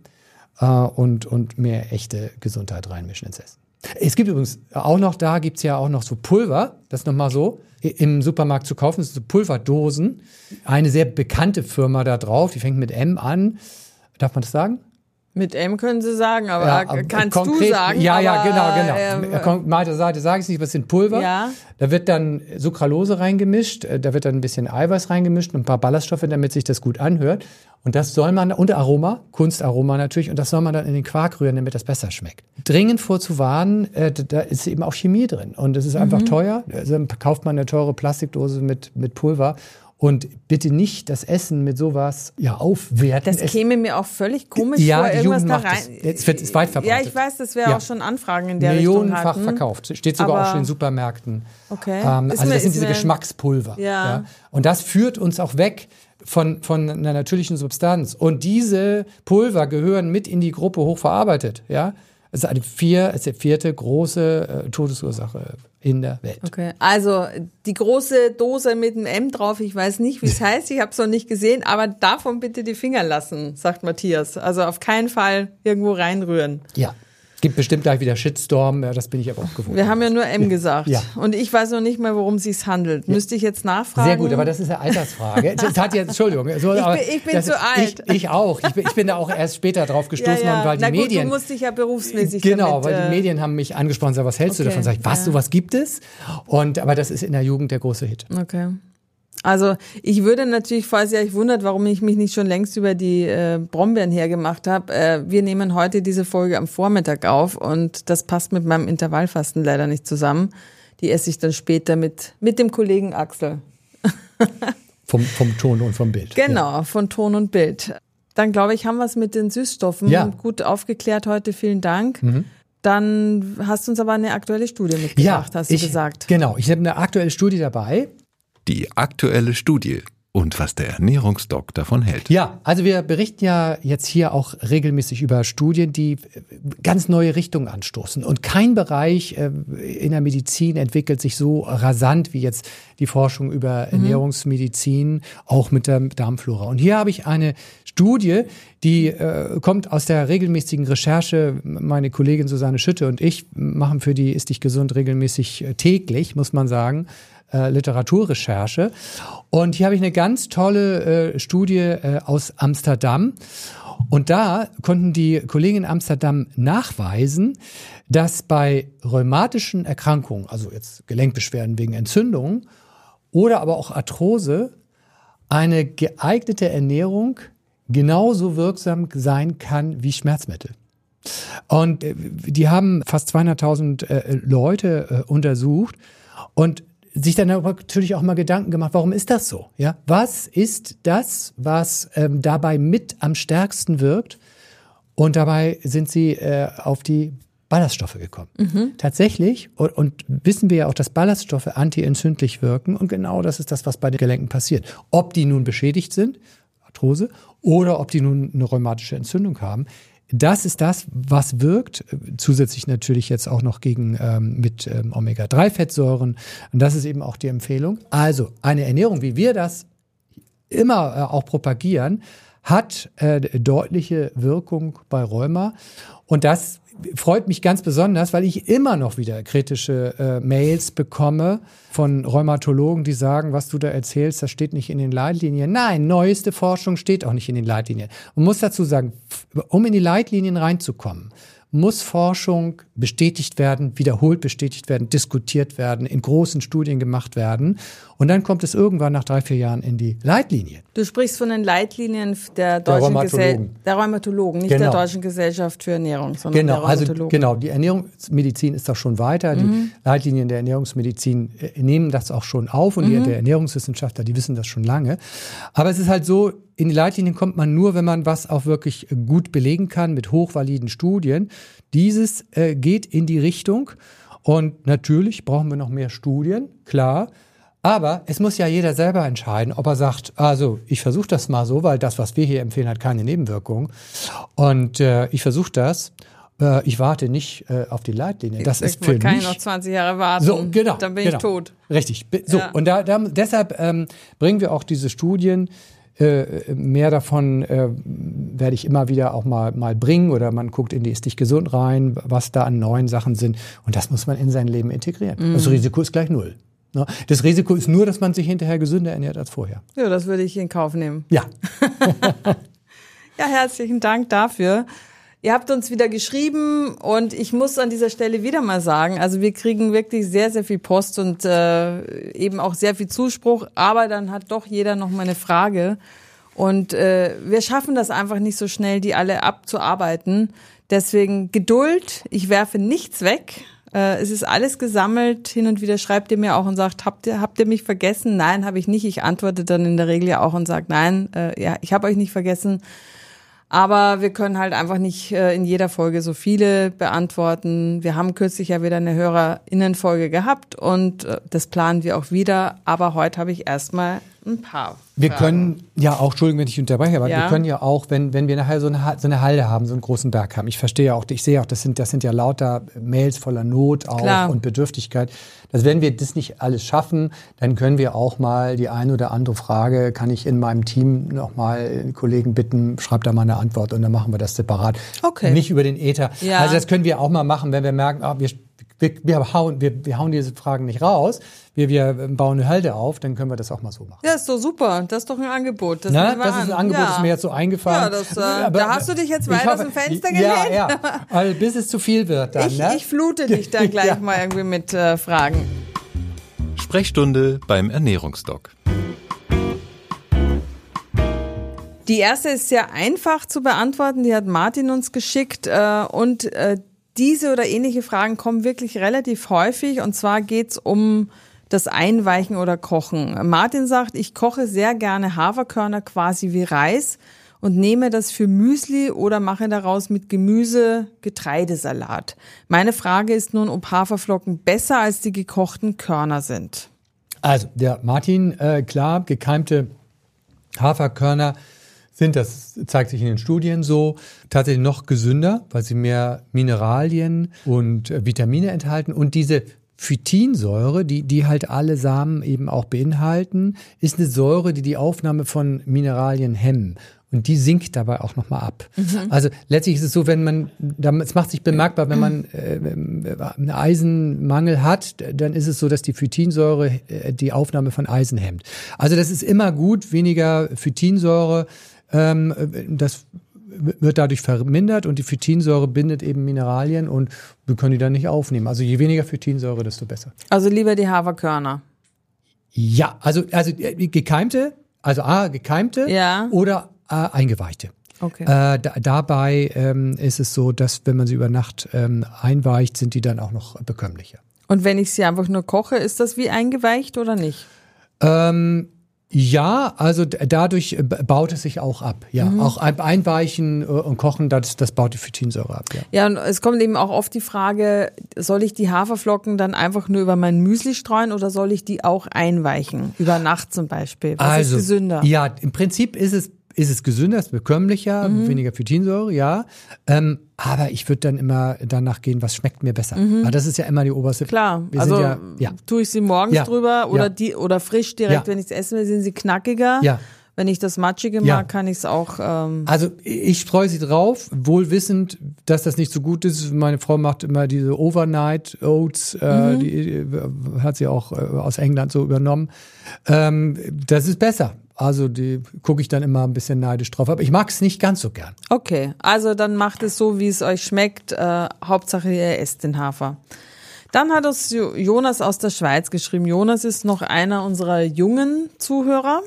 und mehr echte Gesundheit reinmischen ins Essen. Es gibt übrigens auch noch, da gibt's ja auch noch so Pulver, das nochmal so im Supermarkt zu kaufen, das sind so Pulverdosen. Eine sehr bekannte Firma da drauf, die fängt mit M an. Darf man das sagen? Mit M können Sie sagen, aber kannst konkret, du sagen. Genau. Meiner Seite sage ich es nicht, aber es sind Pulver. Ja. Da wird dann Sucralose reingemischt, da wird dann ein bisschen Eiweiß reingemischt und ein paar Ballaststoffe, damit sich das gut anhört. Und das soll man, und Aroma, Kunstaroma natürlich, und das soll man dann in den Quark rühren, damit das besser schmeckt. Dringend vorzuwarnen, da ist eben auch Chemie drin. Und es ist einfach teuer. Also dann kauft man eine teure Plastikdose mit Pulver. Und bitte nicht das Essen mit sowas aufwerten. Das käme mir auch völlig komisch vor, irgendwas da rein. Es ist weit verbreitet. Ja, ich weiß, dass wir auch schon Anfragen in der Richtung hatten. Millionenfach verkauft. Steht sogar auch schon in Supermärkten. Okay. Also das sind diese Geschmackspulver. Ja. Und das führt uns auch weg von einer natürlichen Substanz. Und diese Pulver gehören mit in die Gruppe hochverarbeitet. Ja. Es ist die 4. große Todesursache in der Welt. Okay, also die große Dose mit einem M drauf, ich weiß nicht, wie es heißt, ich habe es noch nicht gesehen, aber davon bitte die Finger lassen, sagt Matthias. Also auf keinen Fall irgendwo reinrühren. Ja. Gibt bestimmt gleich wieder Shitstorm, ja, das bin ich aber auch gewohnt. Wir haben ja nur M gesagt. Ja. Und ich weiß noch nicht mehr, worum es sich handelt. Müsste ich jetzt nachfragen? Sehr gut, aber das ist eine Altersfrage. Das hat jetzt, Entschuldigung. So, ich bin zu alt. Ich auch. Ich bin da auch erst später drauf gestoßen worden, weil die Medien... Du musst dich ja berufsmäßig Genau, damit, weil die Medien haben mich angesprochen, sagen, was hältst du davon? Sag ich, was, sowas gibt es? Aber das ist in der Jugend der große Hit. Okay. Also ich würde natürlich, falls ihr euch wundert, warum ich mich nicht schon längst über die Brombeeren hergemacht habe, wir nehmen heute diese Folge am Vormittag auf und das passt mit meinem Intervallfasten leider nicht zusammen. Die esse ich dann später mit dem Kollegen Axel. Vom Ton und vom Bild. Genau, von Ton und Bild. Dann glaube ich, haben wir es mit den Süßstoffen gut aufgeklärt heute. Vielen Dank. Dann hast du uns aber eine aktuelle Studie mitgebracht, hast du gesagt. Genau, ich habe eine aktuelle Studie dabei. Die aktuelle Studie und was der Ernährungsdoc davon hält. Ja, also wir berichten ja jetzt hier auch regelmäßig über Studien, die ganz neue Richtungen anstoßen. Und kein Bereich in der Medizin entwickelt sich so rasant wie jetzt die Forschung über Ernährungsmedizin, auch mit der Darmflora. Und hier habe ich eine Studie, die kommt aus der regelmäßigen Recherche. Meine Kollegin Susanne Schütte und ich machen für die Ist dich gesund regelmäßig täglich, muss man sagen, Literaturrecherche. Und hier habe ich eine ganz tolle Studie aus Amsterdam. Und da konnten die Kollegen in Amsterdam nachweisen, dass bei rheumatischen Erkrankungen, also jetzt Gelenkbeschwerden wegen Entzündungen oder aber auch Arthrose, eine geeignete Ernährung genauso wirksam sein kann wie Schmerzmittel. Und die haben fast 200.000 Leute untersucht und sich dann aber natürlich auch mal Gedanken gemacht, warum ist das so? Ja, was ist das, was dabei mit am stärksten wirkt? Und dabei sind sie auf die Ballaststoffe gekommen. Tatsächlich, und wissen wir ja auch, dass Ballaststoffe antientzündlich wirken. Und genau das ist das, was bei den Gelenken passiert. Ob die nun beschädigt sind, Arthrose, oder ob die nun eine rheumatische Entzündung haben. Das ist das, was wirkt, zusätzlich natürlich jetzt auch noch mit Omega-3-Fettsäuren. Und das ist eben auch die Empfehlung. Also eine Ernährung, wie wir das immer auch propagieren, hat deutliche Wirkung bei Rheuma. Und das freut mich ganz besonders, weil ich immer noch wieder kritische Mails bekomme von Rheumatologen, die sagen, was du da erzählst, das steht nicht in den Leitlinien. Nein, neueste Forschung steht auch nicht in den Leitlinien. Man muss dazu sagen, um in die Leitlinien reinzukommen, muss Forschung bestätigt werden, wiederholt bestätigt werden, diskutiert werden, in großen Studien gemacht werden. Und dann kommt es irgendwann nach 3-4 Jahren in die Leitlinien. Du sprichst von den Leitlinien der Rheumatologen, nicht der Deutschen Gesellschaft für Ernährung, sondern der Rheumatologen. Genau, die Ernährungsmedizin ist doch schon weiter. Die Leitlinien der Ernährungsmedizin nehmen das auch schon auf und die Ernährungswissenschaftler, die wissen das schon lange. Aber es ist halt so, in die Leitlinien kommt man nur, wenn man was auch wirklich gut belegen kann mit hochvaliden Studien. Dieses geht in die Richtung und natürlich brauchen wir noch mehr Studien, klar. Aber es muss ja jeder selber entscheiden, ob er sagt, also ich versuche das mal so, weil das, was wir hier empfehlen, hat keine Nebenwirkungen. Und ich versuche das. Ich warte nicht auf die Leitlinie. Das ist für mich. Kann ich noch 20 Jahre warten, so, genau, dann bin ich tot. Richtig. So, ja. Und deshalb bringen wir auch diese Studien. Mehr davon werde ich immer wieder auch mal bringen oder man guckt in die Ist dich gesund rein, was da an neuen Sachen sind. Und das muss man in sein Leben integrieren. Das Risiko ist gleich 0. Das Risiko ist nur, dass man sich hinterher gesünder ernährt als vorher. Ja, das würde ich in Kauf nehmen. Ja. Ja, herzlichen Dank dafür. Ihr habt uns wieder geschrieben und ich muss an dieser Stelle wieder mal sagen, also wir kriegen wirklich sehr, sehr viel Post und eben auch sehr viel Zuspruch, aber dann hat doch jeder noch mal eine Frage und wir schaffen das einfach nicht so schnell, die alle abzuarbeiten. Deswegen Geduld, ich werfe nichts weg. Es ist alles gesammelt, hin und wieder schreibt ihr mir auch und sagt, habt ihr mich vergessen? Nein, habe ich nicht. Ich antworte dann in der Regel ja auch und sage, nein, ja, ich habe euch nicht vergessen. Aber wir können halt einfach nicht in jeder Folge so viele beantworten. Wir haben kürzlich ja wieder eine HörerInnen-Folge gehabt und das planen wir auch wieder. Aber heute habe ich erstmal ein paar Wir Fragen. können ja auch, Entschuldigung, wenn ich unterbreche, aber Ja. wir können ja auch, wenn wir nachher so eine Halde haben, so einen großen Berg haben. Ich verstehe ja auch, ich sehe auch, das sind ja lauter Mails voller Not auch Klar. und Bedürftigkeit. Dass wenn wir das nicht alles schaffen, dann können wir auch mal die eine oder andere Frage, kann ich in meinem Team noch mal einen Kollegen bitten, schreibt da mal eine Antwort und dann machen wir das separat. Okay. Nicht über den Äther. Ja. Also das können wir auch mal machen, wenn wir merken, wir hauen diese Fragen nicht raus, wir bauen eine Halde auf, dann können wir das auch mal so machen. Ja, ist doch super. Das ist doch ein Angebot. Das, Na, nehmen wir das ist ein an. Angebot, Ja. das ist mir jetzt so eingefallen. Ja, da hast du dich jetzt weit aus dem Fenster gelehnt. Ja, also, bis es zu viel wird dann. Ich flute dich dann gleich Ja. mal irgendwie mit Fragen. Sprechstunde beim Ernährungsdoc. Die erste ist sehr einfach zu beantworten. Die hat Martin uns geschickt. Und diese oder ähnliche Fragen kommen wirklich relativ häufig. Und zwar geht's um das Einweichen oder Kochen. Martin sagt, ich koche sehr gerne Haferkörner quasi wie Reis und nehme das für Müsli oder mache daraus mit Gemüse Getreidesalat. Meine Frage ist nun, ob Haferflocken besser als die gekochten Körner sind. Also, der Martin, klar, gekeimte Haferkörner sind, das zeigt sich in den Studien so, tatsächlich noch gesünder, weil sie mehr Mineralien und Vitamine enthalten. Und diese Phytinsäure, die halt alle Samen eben auch beinhalten, ist eine Säure, die Aufnahme von Mineralien hemmen. Und die sinkt dabei auch nochmal ab. Also letztlich ist es so, es macht sich bemerkbar, wenn man einen Eisenmangel hat, dann ist es so, dass die Phytinsäure die Aufnahme von Eisen hemmt. Also das ist immer gut, weniger Phytinsäure, das wird dadurch vermindert und die Phytinsäure bindet eben Mineralien und wir können die dann nicht aufnehmen. Also je weniger Phytinsäure, desto besser. Also lieber die Haferkörner. Ja, also gekeimte, gekeimte Ja. oder eingeweichte. Okay. Dabei ist es so, dass wenn man sie über Nacht einweicht, sind die dann auch noch bekömmlicher. Und wenn ich sie einfach nur koche, ist das wie eingeweicht oder nicht? Ja, also dadurch baut es sich auch ab. Ja, auch Einweichen und Kochen, das baut die Phytinsäure ab. Ja. Ja, und es kommt eben auch oft die Frage, soll ich die Haferflocken dann einfach nur über mein Müsli streuen oder soll ich die auch einweichen? Über Nacht zum Beispiel. Was ist gesünder? Ja, im Prinzip ist es gesünder, ist bekömmlicher, weniger Phytinsäure, ja. Aber ich würde dann immer danach gehen, was schmeckt mir besser. Weil das ist ja immer die oberste. Klar, Wir also sind ja. tue ich sie morgens drüber oder Ja. oder frisch direkt, Ja. wenn ich es essen will, sind sie knackiger. Ja. Wenn ich das Matschige Ja. mag, kann ich es auch. Also ich streue sie drauf, wohl wissend, dass das nicht so gut ist. Meine Frau macht immer diese Overnight Oats, die hat sie auch aus England so übernommen. Das ist besser. Also die gucke ich dann immer ein bisschen neidisch drauf. Aber ich mag es nicht ganz so gern. Okay, also dann macht es so, wie es euch schmeckt. Hauptsache ihr esst den Hafer. Dann hat uns Jonas aus der Schweiz geschrieben. Jonas ist noch einer unserer jungen Zuhörer.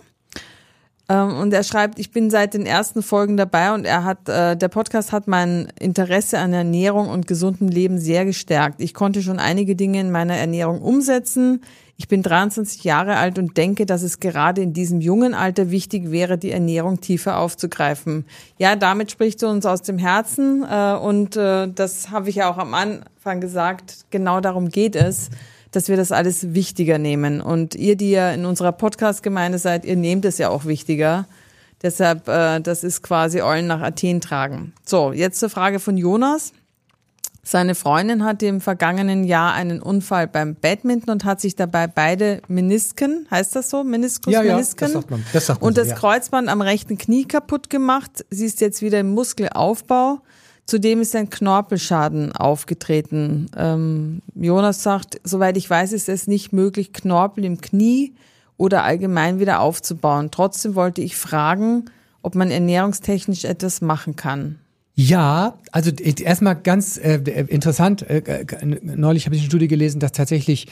Und er schreibt, ich bin seit den ersten Folgen dabei und der Podcast hat mein Interesse an Ernährung und gesundem Leben sehr gestärkt. Ich konnte schon einige Dinge in meiner Ernährung umsetzen. Ich bin 23 Jahre alt und denke, dass es gerade in diesem jungen Alter wichtig wäre, die Ernährung tiefer aufzugreifen. Ja, damit spricht du uns aus dem Herzen und das habe ich ja auch am Anfang gesagt. Genau darum geht es, dass wir das alles wichtiger nehmen. Und ihr, die ja in unserer Podcast-Gemeinde seid, ihr nehmt es ja auch wichtiger. Deshalb, das ist quasi Eulen nach Athen tragen. So, jetzt zur Frage von Jonas. Seine Freundin hatte im vergangenen Jahr einen Unfall beim Badminton und hat sich dabei beide Menisken, heißt das so? Menisken? Das sagt man. Und das ja. Kreuzband am rechten Knie kaputt gemacht. Sie ist jetzt wieder im Muskelaufbau. Zudem ist ein Knorpelschaden aufgetreten. Jonas sagt, soweit ich weiß, ist es nicht möglich, Knorpel im Knie oder allgemein wieder aufzubauen. Trotzdem wollte ich fragen, ob man ernährungstechnisch etwas machen kann. Ja, also erstmal ganz interessant, neulich habe ich eine Studie gelesen, dass tatsächlich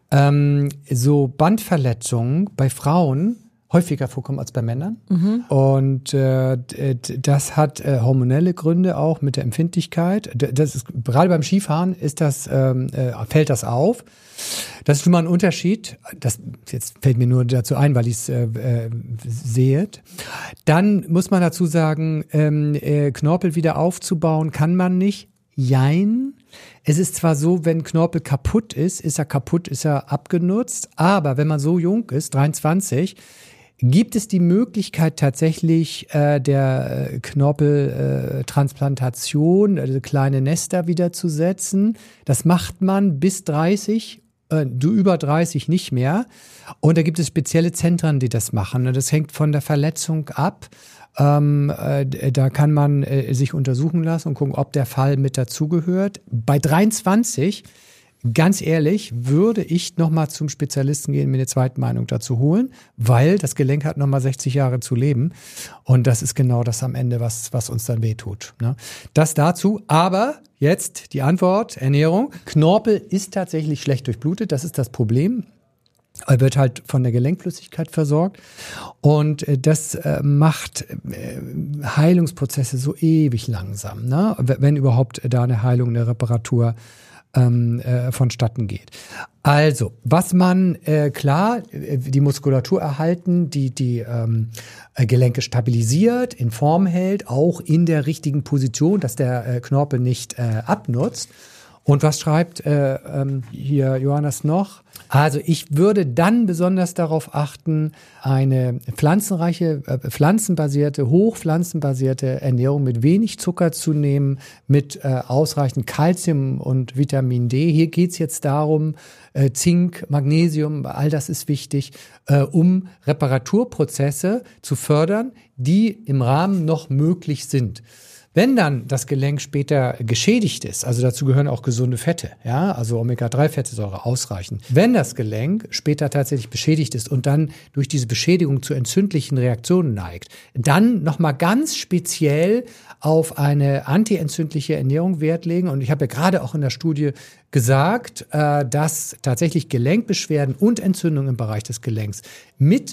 so Bandverletzungen bei Frauen häufiger vorkommen als bei Männern. Und das hat hormonelle Gründe auch mit der Empfindlichkeit. Das ist, gerade beim Skifahren fällt das auf. Das ist schon mal ein Unterschied. Das jetzt fällt mir nur dazu ein, weil ich es sehe. Dann muss man dazu sagen, Knorpel wieder aufzubauen kann man nicht. Jein. Es ist zwar so, wenn Knorpel kaputt ist, ist er abgenutzt. Aber wenn man so jung ist, 23, gibt es die Möglichkeit tatsächlich der Knorpeltransplantation, also kleine Nester wiederzusetzen. Das macht man bis 30, über 30 nicht mehr. Und da gibt es spezielle Zentren, die das machen. Und das hängt von der Verletzung ab. Da kann man sich untersuchen lassen und gucken, ob der Fall mit dazugehört. Bei 23, ganz ehrlich, würde ich nochmal zum Spezialisten gehen, mir eine zweite Meinung dazu holen, weil das Gelenk hat nochmal 60 Jahre zu leben. Und das ist genau das am Ende, was uns dann wehtut. Ne? Das dazu. Aber jetzt die Antwort, Ernährung. Knorpel ist tatsächlich schlecht durchblutet. Das ist das Problem. Er wird halt von der Gelenkflüssigkeit versorgt und das macht Heilungsprozesse so ewig langsam, ne? Wenn überhaupt da eine Heilung, eine Reparatur vonstatten geht. Also, was man, klar, die Muskulatur erhalten, die Gelenke stabilisiert, in Form hält, auch in der richtigen Position, dass der Knorpel nicht abnutzt. Und was schreibt hier Johannes noch? Also ich würde dann besonders darauf achten, eine hochpflanzenbasierte Ernährung mit wenig Zucker zu nehmen, mit ausreichend Kalzium und Vitamin D. Hier geht's jetzt darum, Zink, Magnesium, all das ist wichtig, um Reparaturprozesse zu fördern, die im Rahmen noch möglich sind. Wenn dann das Gelenk später geschädigt ist, also dazu gehören auch gesunde Fette, ja, also Omega-3-Fettsäure ausreichen. Wenn das Gelenk später tatsächlich beschädigt ist und dann durch diese Beschädigung zu entzündlichen Reaktionen neigt, dann nochmal ganz speziell auf eine antientzündliche Ernährung Wert legen. Und ich habe ja gerade auch in der Studie gesagt, dass tatsächlich Gelenkbeschwerden und Entzündungen im Bereich des Gelenks mit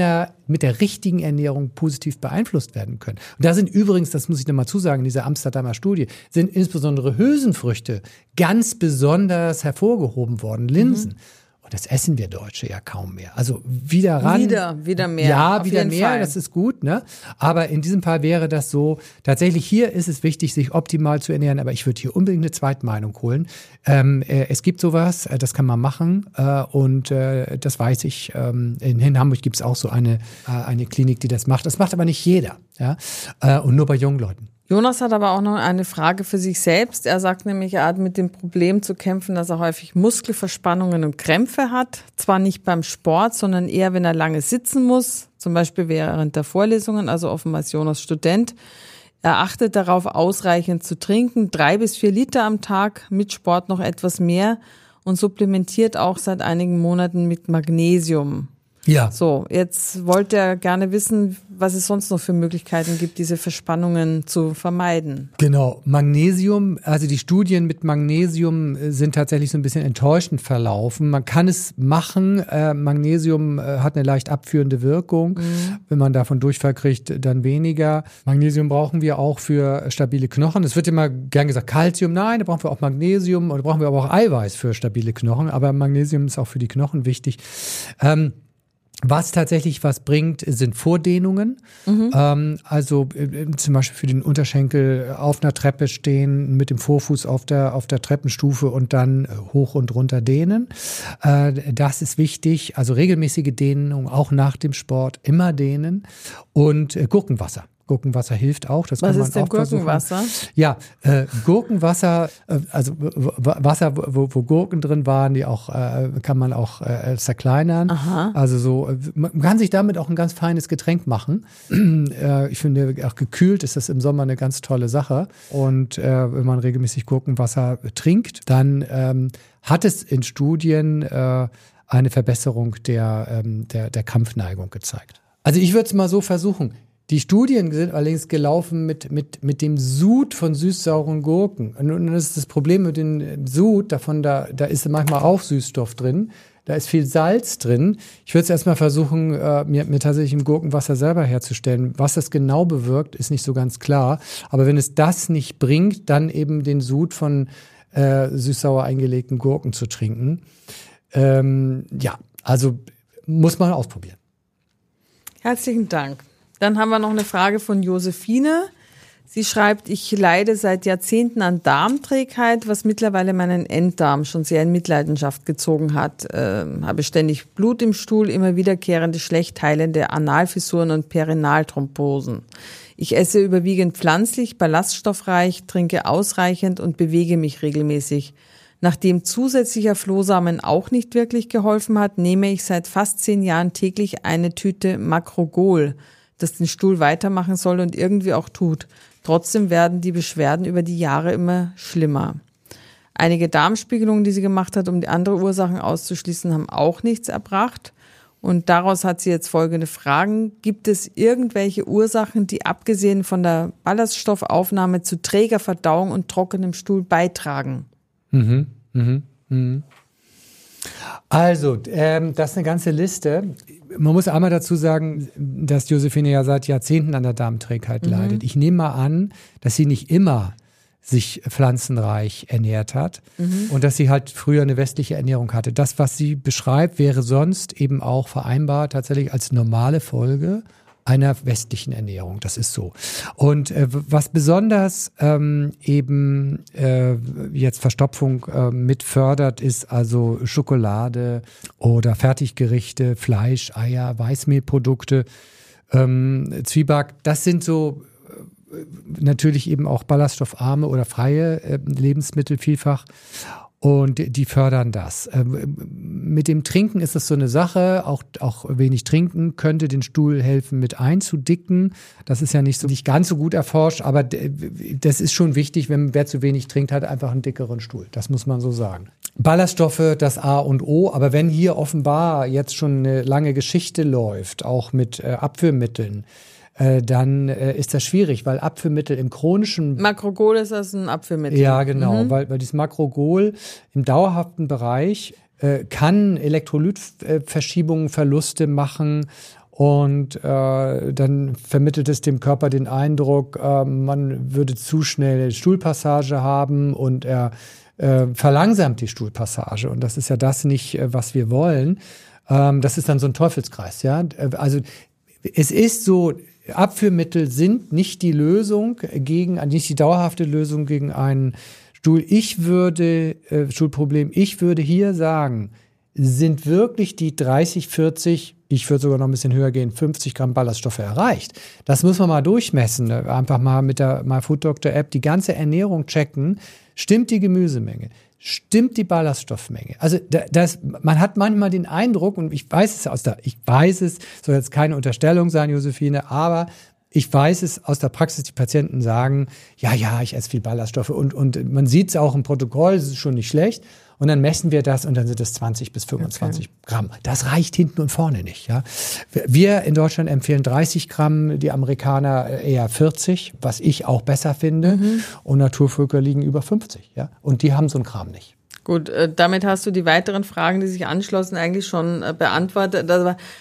der richtigen Ernährung positiv beeinflusst werden können. Und da sind übrigens, das muss ich nochmal zusagen, in dieser Amsterdamer Studie, sind insbesondere Hülsenfrüchte ganz besonders hervorgehoben worden, Linsen. Und das essen wir Deutsche ja kaum mehr. Also wieder ran. Wieder mehr. Ja, wieder mehr, Fall. Das ist gut, ne? Aber in diesem Fall wäre das so, tatsächlich hier ist es wichtig, sich optimal zu ernähren, aber ich würde hier unbedingt eine Zweitmeinung holen. Es gibt sowas, das kann man machen und das weiß ich. In Hamburg gibt es auch so eine Klinik, die das macht. Das macht aber nicht jeder, ja? Und nur bei jungen Leuten. Jonas hat aber auch noch eine Frage für sich selbst. Er sagt nämlich, er hat mit dem Problem zu kämpfen, dass er häufig Muskelverspannungen und Krämpfe hat. Zwar nicht beim Sport, sondern eher, wenn er lange sitzen muss, zum Beispiel während der Vorlesungen, also offenbar ist Jonas Student. Er achtet darauf, ausreichend zu trinken, 3 bis 4 Liter am Tag, mit Sport noch etwas mehr und supplementiert auch seit einigen Monaten mit Magnesium. Ja. So, jetzt wollte er gerne wissen, was es sonst noch für Möglichkeiten gibt, diese Verspannungen zu vermeiden. Genau, Magnesium, also die Studien mit Magnesium sind tatsächlich so ein bisschen enttäuschend verlaufen. Man kann es machen, Magnesium hat eine leicht abführende Wirkung. Wenn man davon Durchfall kriegt, dann weniger. Magnesium brauchen wir auch für stabile Knochen. Es wird immer gern gesagt, Kalzium, nein, da brauchen wir auch Magnesium und da brauchen wir aber auch Eiweiß für stabile Knochen. Aber Magnesium ist auch für die Knochen wichtig. Was tatsächlich was bringt, sind Vordehnungen. Also zum Beispiel für den Unterschenkel auf einer Treppe stehen, mit dem Vorfuß auf der Treppenstufe und dann hoch und runter dehnen. Das ist wichtig. Also regelmäßige Dehnung, auch nach dem Sport, immer dehnen. Und Gurkenwasser. Gurkenwasser hilft auch. Das Was kann man ist denn auch Gurkenwasser? versuchen. Ja, Gurkenwasser, also Wasser, wo Gurken drin waren, die auch kann man auch zerkleinern. Aha. Also so, man kann sich damit auch ein ganz feines Getränk machen. Ich finde, auch gekühlt ist das im Sommer eine ganz tolle Sache. Und wenn man regelmäßig Gurkenwasser trinkt, dann hat es in Studien eine Verbesserung der Krampfneigung gezeigt. Also ich würde es mal so versuchen. Die Studien sind allerdings gelaufen mit dem Sud von süß-sauren Gurken. Und das ist das Problem mit dem Sud, da ist manchmal auch Süßstoff drin. Da ist viel Salz drin. Ich würde es erstmal versuchen, mir tatsächlich im Gurkenwasser selber herzustellen. Was das genau bewirkt, ist nicht so ganz klar. Aber wenn es das nicht bringt, dann eben den Sud von süß-sauer eingelegten Gurken zu trinken. Ja, also muss man ausprobieren. Herzlichen Dank. Dann haben wir noch eine Frage von Josephine. Sie schreibt, ich leide seit Jahrzehnten an Darmträgheit, was mittlerweile meinen Enddarm schon sehr in Mitleidenschaft gezogen hat. Habe ständig Blut im Stuhl, immer wiederkehrende, schlecht heilende Analfissuren und Perinealthrombosen. Ich esse überwiegend pflanzlich, ballaststoffreich, trinke ausreichend und bewege mich regelmäßig. Nachdem zusätzlicher Flohsamen auch nicht wirklich geholfen hat, nehme ich seit fast 10 Jahren täglich eine Tüte Makrogol, das den Stuhl weitermachen soll und irgendwie auch tut. Trotzdem werden die Beschwerden über die Jahre immer schlimmer. Einige Darmspiegelungen, die sie gemacht hat, um die anderen Ursachen auszuschließen, haben auch nichts erbracht. Und daraus hat sie jetzt folgende Fragen. Gibt es irgendwelche Ursachen, die abgesehen von der Ballaststoffaufnahme zu träger Verdauung und trockenem Stuhl beitragen? Also, das ist eine ganze Liste. Man muss einmal dazu sagen, dass Josephine ja seit Jahrzehnten an der Darmträgheit leidet. Ich nehme mal an, dass sie nicht immer sich pflanzenreich ernährt hat und dass sie halt früher eine westliche Ernährung hatte. Das, was sie beschreibt, wäre sonst eben auch vereinbar tatsächlich als normale Folge einer westlichen Ernährung. Das ist so. Und was besonders jetzt Verstopfung mit fördert, ist also Schokolade oder Fertiggerichte, Fleisch, Eier, Weißmehlprodukte, Zwieback. Das sind so natürlich eben auch ballaststoffarme oder freie Lebensmittel vielfach. Und die fördern das. Mit dem Trinken ist das so eine Sache. Auch wenig trinken könnte den Stuhl helfen, mit einzudicken. Das ist ja nicht ganz so gut erforscht, aber das ist schon wichtig, wer zu wenig trinkt, hat einfach einen dickeren Stuhl. Das muss man so sagen. Ballaststoffe, das A und O. Aber wenn hier offenbar jetzt schon eine lange Geschichte läuft, auch mit Abführmitteln, dann ist das schwierig, weil Abführmittel im chronischen... Makrogol ist das ein Abführmittel. Ja, genau, weil dieses Makrogol im dauerhaften Bereich kann Elektrolytverschiebungen, Verluste machen und dann vermittelt es dem Körper den Eindruck, man würde zu schnell Stuhlpassage haben und er verlangsamt die Stuhlpassage und das ist ja das nicht, was wir wollen. Das ist dann so ein Teufelskreis, ja. Also es ist so, Abführmittel sind nicht die Lösung nicht die dauerhafte Lösung gegen ein Stuhlproblem. Ich würde hier sagen, sind wirklich die 30, 40, ich würde sogar noch ein bisschen höher gehen, 50 Gramm Ballaststoffe erreicht. Das muss man mal durchmessen. Einfach mal mit der MyFoodDoctor-App die ganze Ernährung checken. Stimmt die Gemüsemenge? Stimmt die Ballaststoffmenge? Also man hat manchmal den Eindruck, und ich weiß es, soll jetzt keine Unterstellung sein, Josephine, aber ich weiß es aus der Praxis, die Patienten sagen, ja, ich esse viel Ballaststoffe und man sieht es auch im Protokoll, es ist schon nicht schlecht. Und dann messen wir das und dann sind es 20 bis 25 Gramm. Das reicht hinten und vorne nicht. Ja. Wir in Deutschland empfehlen 30 Gramm, die Amerikaner eher 40, was ich auch besser finde. Und Naturvölker liegen über 50. Ja. Und die haben so einen Kram nicht. Gut, damit hast du die weiteren Fragen, die sich anschlossen, eigentlich schon beantwortet.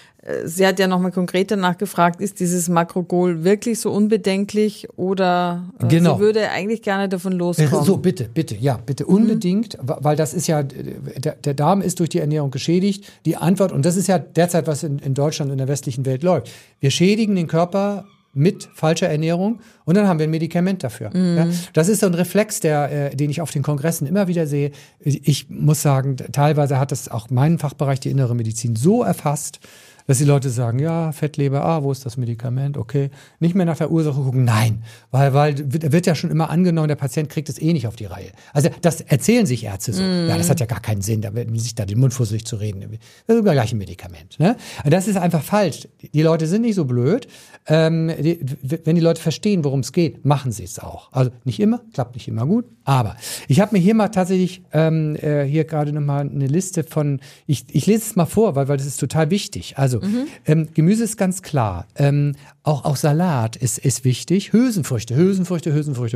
Sie hat ja nochmal konkreter nachgefragt, ist dieses Makrogol wirklich so unbedenklich oder sie würde eigentlich gerne davon loskommen? So, bitte, unbedingt, weil das ist ja, der Darm ist durch die Ernährung geschädigt. Die Antwort, und das ist ja derzeit, was in Deutschland und in der westlichen Welt läuft. Wir schädigen den Körper mit falscher Ernährung und dann haben wir ein Medikament dafür. Ja, das ist so ein Reflex, den ich auf den Kongressen immer wieder sehe. Ich muss sagen, teilweise hat das auch meinen Fachbereich, die innere Medizin, so erfasst, dass die Leute sagen, ja, Fettleber, wo ist das Medikament? Okay. Nicht mehr nach der Ursache gucken. Nein, weil wird ja schon immer angenommen, der Patient kriegt es eh nicht auf die Reihe. Also das erzählen sich Ärzte so. Ja, das hat ja gar keinen Sinn, da werden sich da den Mund fusselig zu reden. Das ist immer gleich ein Medikament. Ne? Das ist einfach falsch. Die Leute sind nicht so blöd. Wenn die Leute verstehen, worum es geht, machen sie es auch. Also nicht immer, klappt nicht immer gut. Aber ich habe mir hier mal tatsächlich hier gerade nochmal eine Liste von, ich lese es mal vor, weil das ist total wichtig. Also Gemüse ist ganz klar. Auch Salat ist wichtig. Hülsenfrüchte.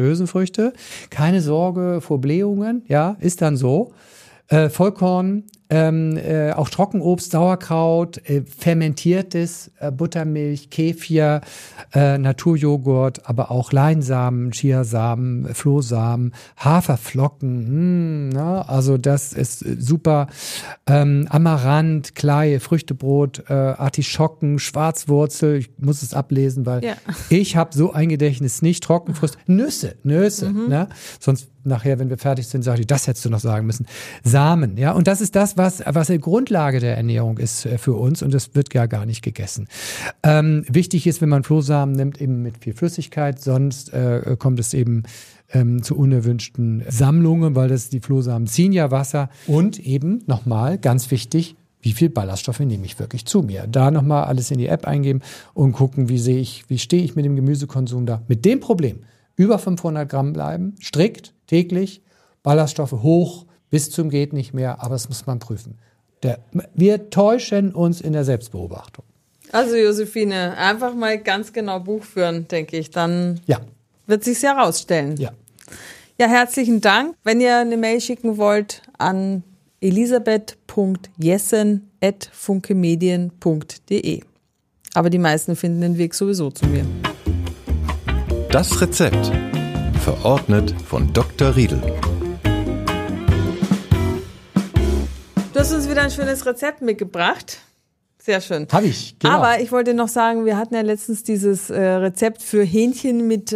Keine Sorge vor Blähungen, ja, ist dann so. Vollkorn, auch Trockenobst, Sauerkraut, fermentiertes, Buttermilch, Kefir, Naturjoghurt, aber auch Leinsamen, Chiasamen, Flohsamen, Haferflocken, also das ist super. Amaranth, Kleie, Früchtebrot, Artischocken, Schwarzwurzel, ich muss es ablesen, weil ich habe so ein Gedächtnis nicht, Trockenfrüchte, Nüsse, ne? Sonst nachher, wenn wir fertig sind, sage ich, das hättest du noch sagen müssen. Samen, ja, und das ist das, was die Grundlage der Ernährung ist für uns und das wird ja gar nicht gegessen. Wichtig ist, wenn man Flohsamen nimmt, eben mit viel Flüssigkeit, sonst kommt es eben zu unerwünschten Sammlungen, weil die Flohsamen ziehen ja Wasser und eben, nochmal, ganz wichtig, wie viel Ballaststoffe nehme ich wirklich zu mir? Da nochmal alles in die App eingeben und gucken, wie stehe ich mit dem Gemüsekonsum da. Mit dem Problem, über 500 Gramm bleiben, strikt, täglich, Ballaststoffe hoch, bis zum geht nicht mehr, aber das muss man prüfen. Wir täuschen uns in der Selbstbeobachtung. Also Josephine, einfach mal ganz genau Buch führen, denke ich, dann wird sich's herausstellen. Ja, herzlichen Dank. Wenn ihr eine Mail schicken wollt an elisabeth.jessen@funkemedien.de. Aber die meisten finden den Weg sowieso zu mir. Das Rezept, verordnet von Dr. Riedel. Du hast uns wieder ein schönes Rezept mitgebracht. Sehr schön. Habe ich, genau. Aber ich wollte noch sagen, wir hatten ja letztens dieses Rezept für Hähnchen mit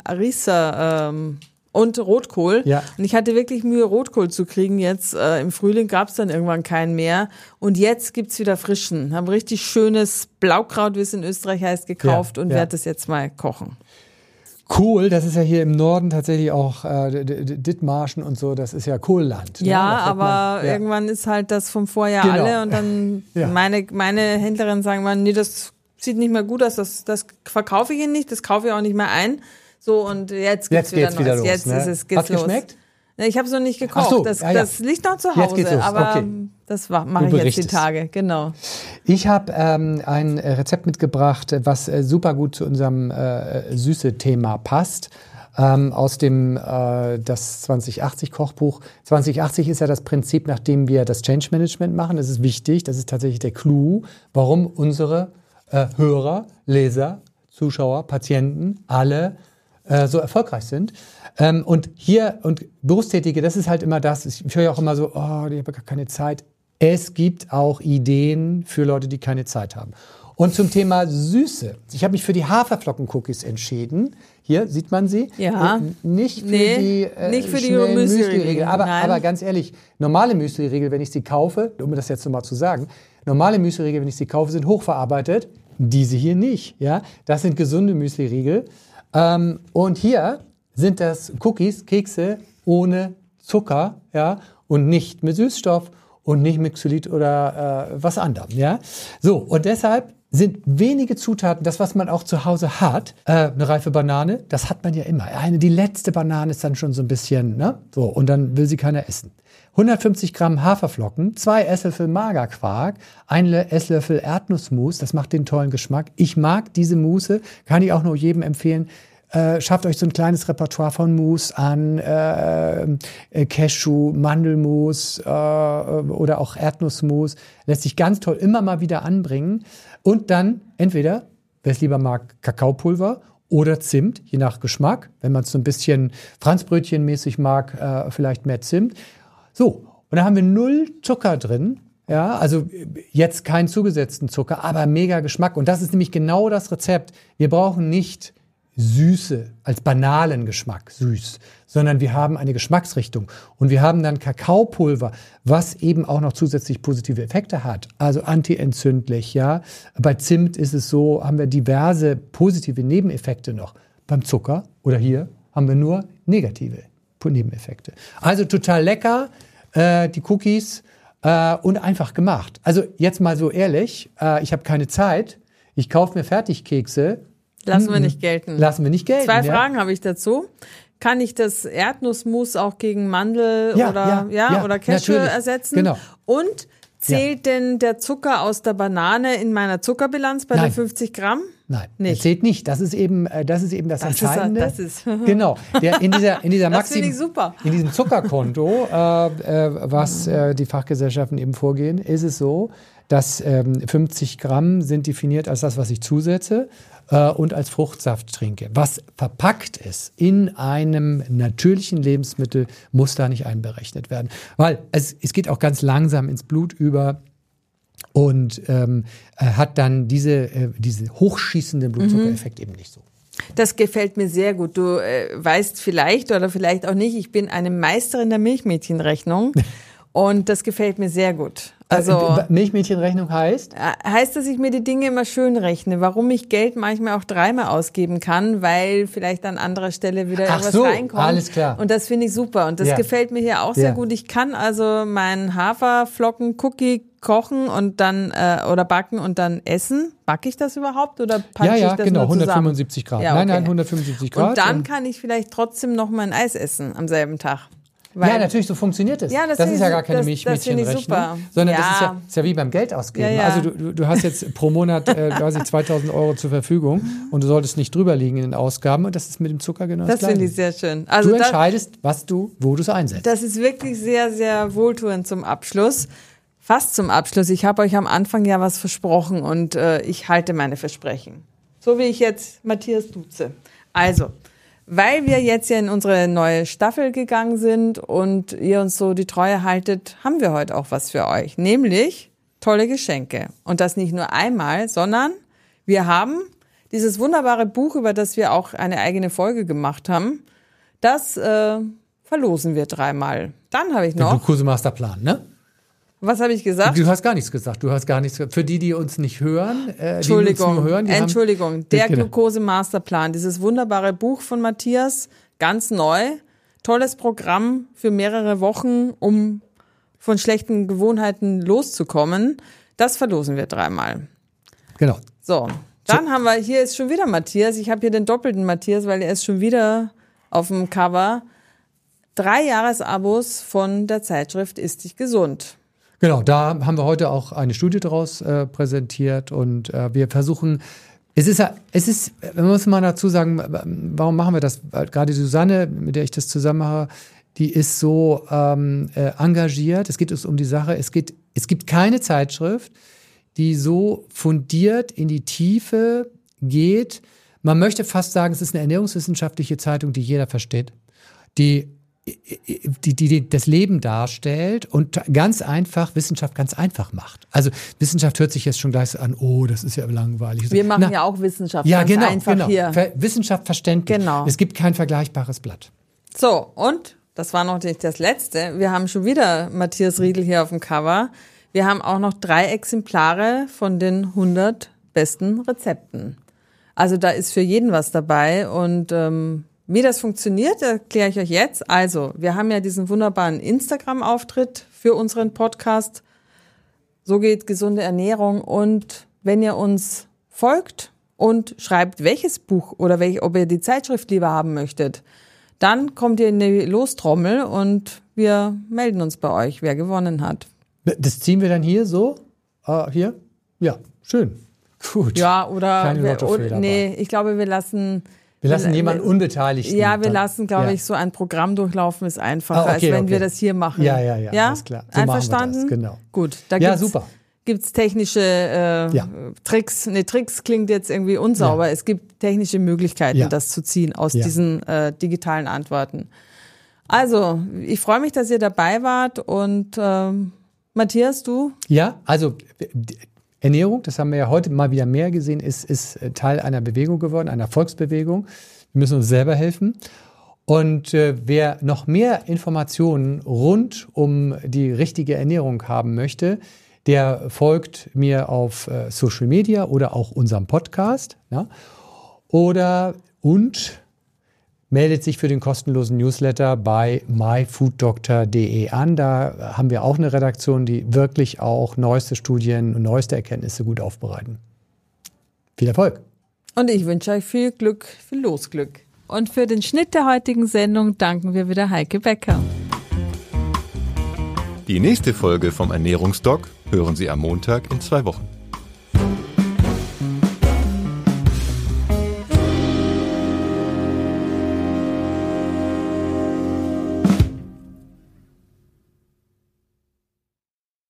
Harissa und Rotkohl. Ja. Und ich hatte wirklich Mühe, Rotkohl zu kriegen. Jetzt im Frühling gab es dann irgendwann keinen mehr. Und jetzt gibt's wieder frischen. Haben richtig schönes Blaukraut, wie es in Österreich heißt, gekauft und werde das jetzt mal kochen. Cool, das ist ja hier im Norden tatsächlich auch Dithmarschen und so, das ist ja Kohlland. Ja, ne? Aber irgendwann ist halt das vom Vorjahr alle und dann meine Händlerin sagen mal, nee, das sieht nicht mehr gut aus, das verkaufe ich Ihnen nicht, das kaufe ich auch nicht mehr ein. So, und jetzt geht's wieder los. Jetzt ne? geht's los. Hat's geschmeckt? Ich habe es noch nicht gekocht. Das liegt noch zu Hause, aber das mache ich jetzt die Tage, genau. Ich habe ein Rezept mitgebracht, was super gut zu unserem Süße-Thema passt. Aus dem das 2080-Kochbuch. 2080 ist ja das Prinzip, nach dem wir das Change Management machen. Das ist wichtig, das ist tatsächlich der Clou, warum unsere Hörer, Leser, Zuschauer, Patienten alle so erfolgreich sind. Und Berufstätige, das ist halt immer das, ich höre ja auch immer so, ich habe gar keine Zeit. Es gibt auch Ideen für Leute, die keine Zeit haben. Und zum Thema Süße. Ich habe mich für die Haferflocken-Cookies entschieden. Hier sieht man sie. Ja. Nicht für die Müsli-Riegel. Aber ganz ehrlich, normale Müsli-Riegel, wenn ich sie kaufe, um das jetzt nochmal zu sagen, normale Müsli-Riegel, wenn ich sie kaufe, sind hochverarbeitet. Diese hier nicht. Ja, das sind gesunde Müsli-Riegel. Und hier sind das Cookies, Kekse ohne Zucker, ja, und nicht mit Süßstoff und nicht mit Xylit oder was anderem, ja. So, und deshalb sind wenige Zutaten, das, was man auch zu Hause hat, eine reife Banane, das hat man ja immer. Die letzte Banane ist dann schon so ein bisschen, ne, so, und dann will sie keiner essen. 150 Gramm Haferflocken, 2 Esslöffel Magerquark, 1 Esslöffel Erdnussmus, das macht den tollen Geschmack. Ich mag diese Mousse, kann ich auch nur jedem empfehlen. Schafft euch so ein kleines Repertoire von Mousse an, Cashew, Mandelmus oder auch Erdnussmus. Lässt sich ganz toll immer mal wieder anbringen. Und dann entweder, wer es lieber mag, Kakaopulver oder Zimt, je nach Geschmack. Wenn man es so ein bisschen Franzbrötchenmäßig mag, vielleicht mehr Zimt. So, und da haben wir 0 Zucker drin. Ja, also jetzt keinen zugesetzten Zucker, aber mega Geschmack. Und das ist nämlich genau das Rezept. Wir brauchen nicht Süße als banalen Geschmack, süß, sondern wir haben eine Geschmacksrichtung und wir haben dann Kakaopulver, was eben auch noch zusätzlich positive Effekte hat, also antientzündlich, ja. Bei Zimt ist es so, haben wir diverse positive Nebeneffekte noch. Beim Zucker oder hier haben wir nur negative Nebeneffekte. Also total lecker, die Cookies und einfach gemacht. Also jetzt mal so ehrlich, ich habe keine Zeit, ich kaufe mir Fertigkekse. Lassen wir nicht gelten. 2 Fragen habe ich dazu. Kann ich das Erdnussmus auch gegen Mandel oder Cashew ersetzen? Genau. Und zählt denn der Zucker aus der Banane in meiner Zuckerbilanz bei den 50 Gramm? Nein, Nicht. er zählt nicht. Das ist eben das Entscheidende. Genau. In dieser Das finde ich super. In diesem Zuckerkonto, was die Fachgesellschaften eben vorgehen, ist es so, dass 50 Gramm sind definiert als das, was ich zusetze und als Fruchtsaft trinke. Was verpackt ist in einem natürlichen Lebensmittel, muss da nicht einberechnet werden. Weil es geht auch ganz langsam ins Blut über und hat dann diese hochschießenden Blutzuckereffekt eben nicht so. Das gefällt mir sehr gut. Du weißt vielleicht oder vielleicht auch nicht, ich bin eine Meisterin der Milchmädchenrechnung und das gefällt mir sehr gut. Also Milchmädchenrechnung heißt? Heißt, dass ich mir die Dinge immer schön rechne. Warum ich Geld manchmal auch dreimal ausgeben kann, weil vielleicht an anderer Stelle wieder irgendwas reinkommt. Alles klar. Und das finde ich super. Und das gefällt mir hier auch sehr gut. Ich kann also meinen Haferflocken-Cookie kochen und dann oder backen und dann essen. Backe ich das überhaupt oder packe ich das genau, nur zusammen? 175 Grad. Ja, okay. Nein, 175 Grad. Und dann kann ich vielleicht trotzdem noch mal ein Eis essen am selben Tag. Ja, natürlich, so funktioniert es. Ja, das ist ja gar keine Milchmädchenrechnung, sondern das ist ja wie beim Geld ausgeben. Ja. Also du hast jetzt pro Monat 2.000 Euro zur Verfügung und du solltest nicht drüber liegen in den Ausgaben und das ist mit dem Zucker genau das Gleiche. Das finde ich sehr schön. Also du entscheidest, wo du es einsetzt. Das ist wirklich sehr, sehr wohltuend zum Abschluss. Fast zum Abschluss. Ich habe euch am Anfang ja was versprochen und ich halte meine Versprechen. So wie ich jetzt Matthias duze. Also, weil wir jetzt ja in unsere neue Staffel gegangen sind und ihr uns so die Treue haltet, haben wir heute auch was für euch. Nämlich tolle Geschenke. Und das nicht nur einmal, sondern wir haben dieses wunderbare Buch, über das wir auch eine eigene Folge gemacht haben, das verlosen wir 3-mal. Dann habe ich noch... Der Glukosemasterplan, ne? Was habe ich gesagt? Du hast gar nichts gesagt. Du hast gar nichts. Für die uns nicht hören, Entschuldigung. Der Glukose-Masterplan, dieses wunderbare Buch von Matthias, ganz neu. Tolles Programm für mehrere Wochen, um von schlechten Gewohnheiten loszukommen. Das verlosen wir 3-mal. Genau. So, dann haben wir, hier ist schon wieder Matthias. Ich habe hier den doppelten Matthias, weil er ist schon wieder auf dem Cover. 3 Jahresabos von der Zeitschrift Ist dich gesund. Genau, da haben wir heute auch eine Studie daraus präsentiert und wir versuchen, es ist, man muss mal dazu sagen, warum machen wir das? Weil gerade Susanne, mit der ich das zusammen mache, die ist so engagiert. Es geht uns um die Sache. Es gibt keine Zeitschrift, die so fundiert in die Tiefe geht. Man möchte fast sagen, es ist eine ernährungswissenschaftliche Zeitung, die jeder versteht, die das Leben darstellt und ganz einfach, Wissenschaft ganz einfach macht. Also Wissenschaft hört sich jetzt schon gleich so an, oh, das ist ja langweilig. Wir machen ja auch Wissenschaft ganz einfach hier. Wissenschaft verständlich. Genau. Es gibt kein vergleichbares Blatt. So, und das war noch nicht das Letzte. Wir haben schon wieder Matthias Riedl hier auf dem Cover. Wir haben auch noch 3 Exemplare von den 100 besten Rezepten. Also da ist für jeden was dabei und wie das funktioniert, erkläre ich euch jetzt. Also, wir haben ja diesen wunderbaren Instagram-Auftritt für unseren Podcast. So geht gesunde Ernährung. Und wenn ihr uns folgt und schreibt, welches Buch oder ob ihr die Zeitschrift lieber haben möchtet, dann kommt ihr in die Lostrommel und wir melden uns bei euch, wer gewonnen hat. Das ziehen wir dann hier so? Hier? Ja, schön. Gut. Ja, oder... Keine Lottofee dabei. Nee, ich glaube, wir lassen jemanden Unbeteiligten. Ja, wir lassen, glaube ich, so ein Programm durchlaufen, ist einfacher, als wenn wir das hier machen. Ja, alles klar. So einverstanden? Machen wir das, genau. Gut, da gibt's technische Tricks. Nee, Tricks klingt jetzt irgendwie unsauber. Ja. Es gibt technische Möglichkeiten, das zu ziehen aus diesen digitalen Antworten. Also, ich freue mich, dass ihr dabei wart und Matthias, du? Ja, also Ernährung, das haben wir ja heute mal wieder mehr gesehen, ist Teil einer Bewegung geworden, einer Volksbewegung. Wir müssen uns selber helfen. Und wer noch mehr Informationen rund um die richtige Ernährung haben möchte, der folgt mir auf Social Media oder auch unserem Podcast. Ja? Und meldet sich für den kostenlosen Newsletter bei myfooddoctor.de an. Da haben wir auch eine Redaktion, die wirklich auch neueste Studien und neueste Erkenntnisse gut aufbereiten. Viel Erfolg! Und ich wünsche euch viel Glück, viel Losglück. Und für den Schnitt der heutigen Sendung danken wir wieder Heike Becker. Die nächste Folge vom Ernährungsdoc hören Sie am Montag in 2 Wochen.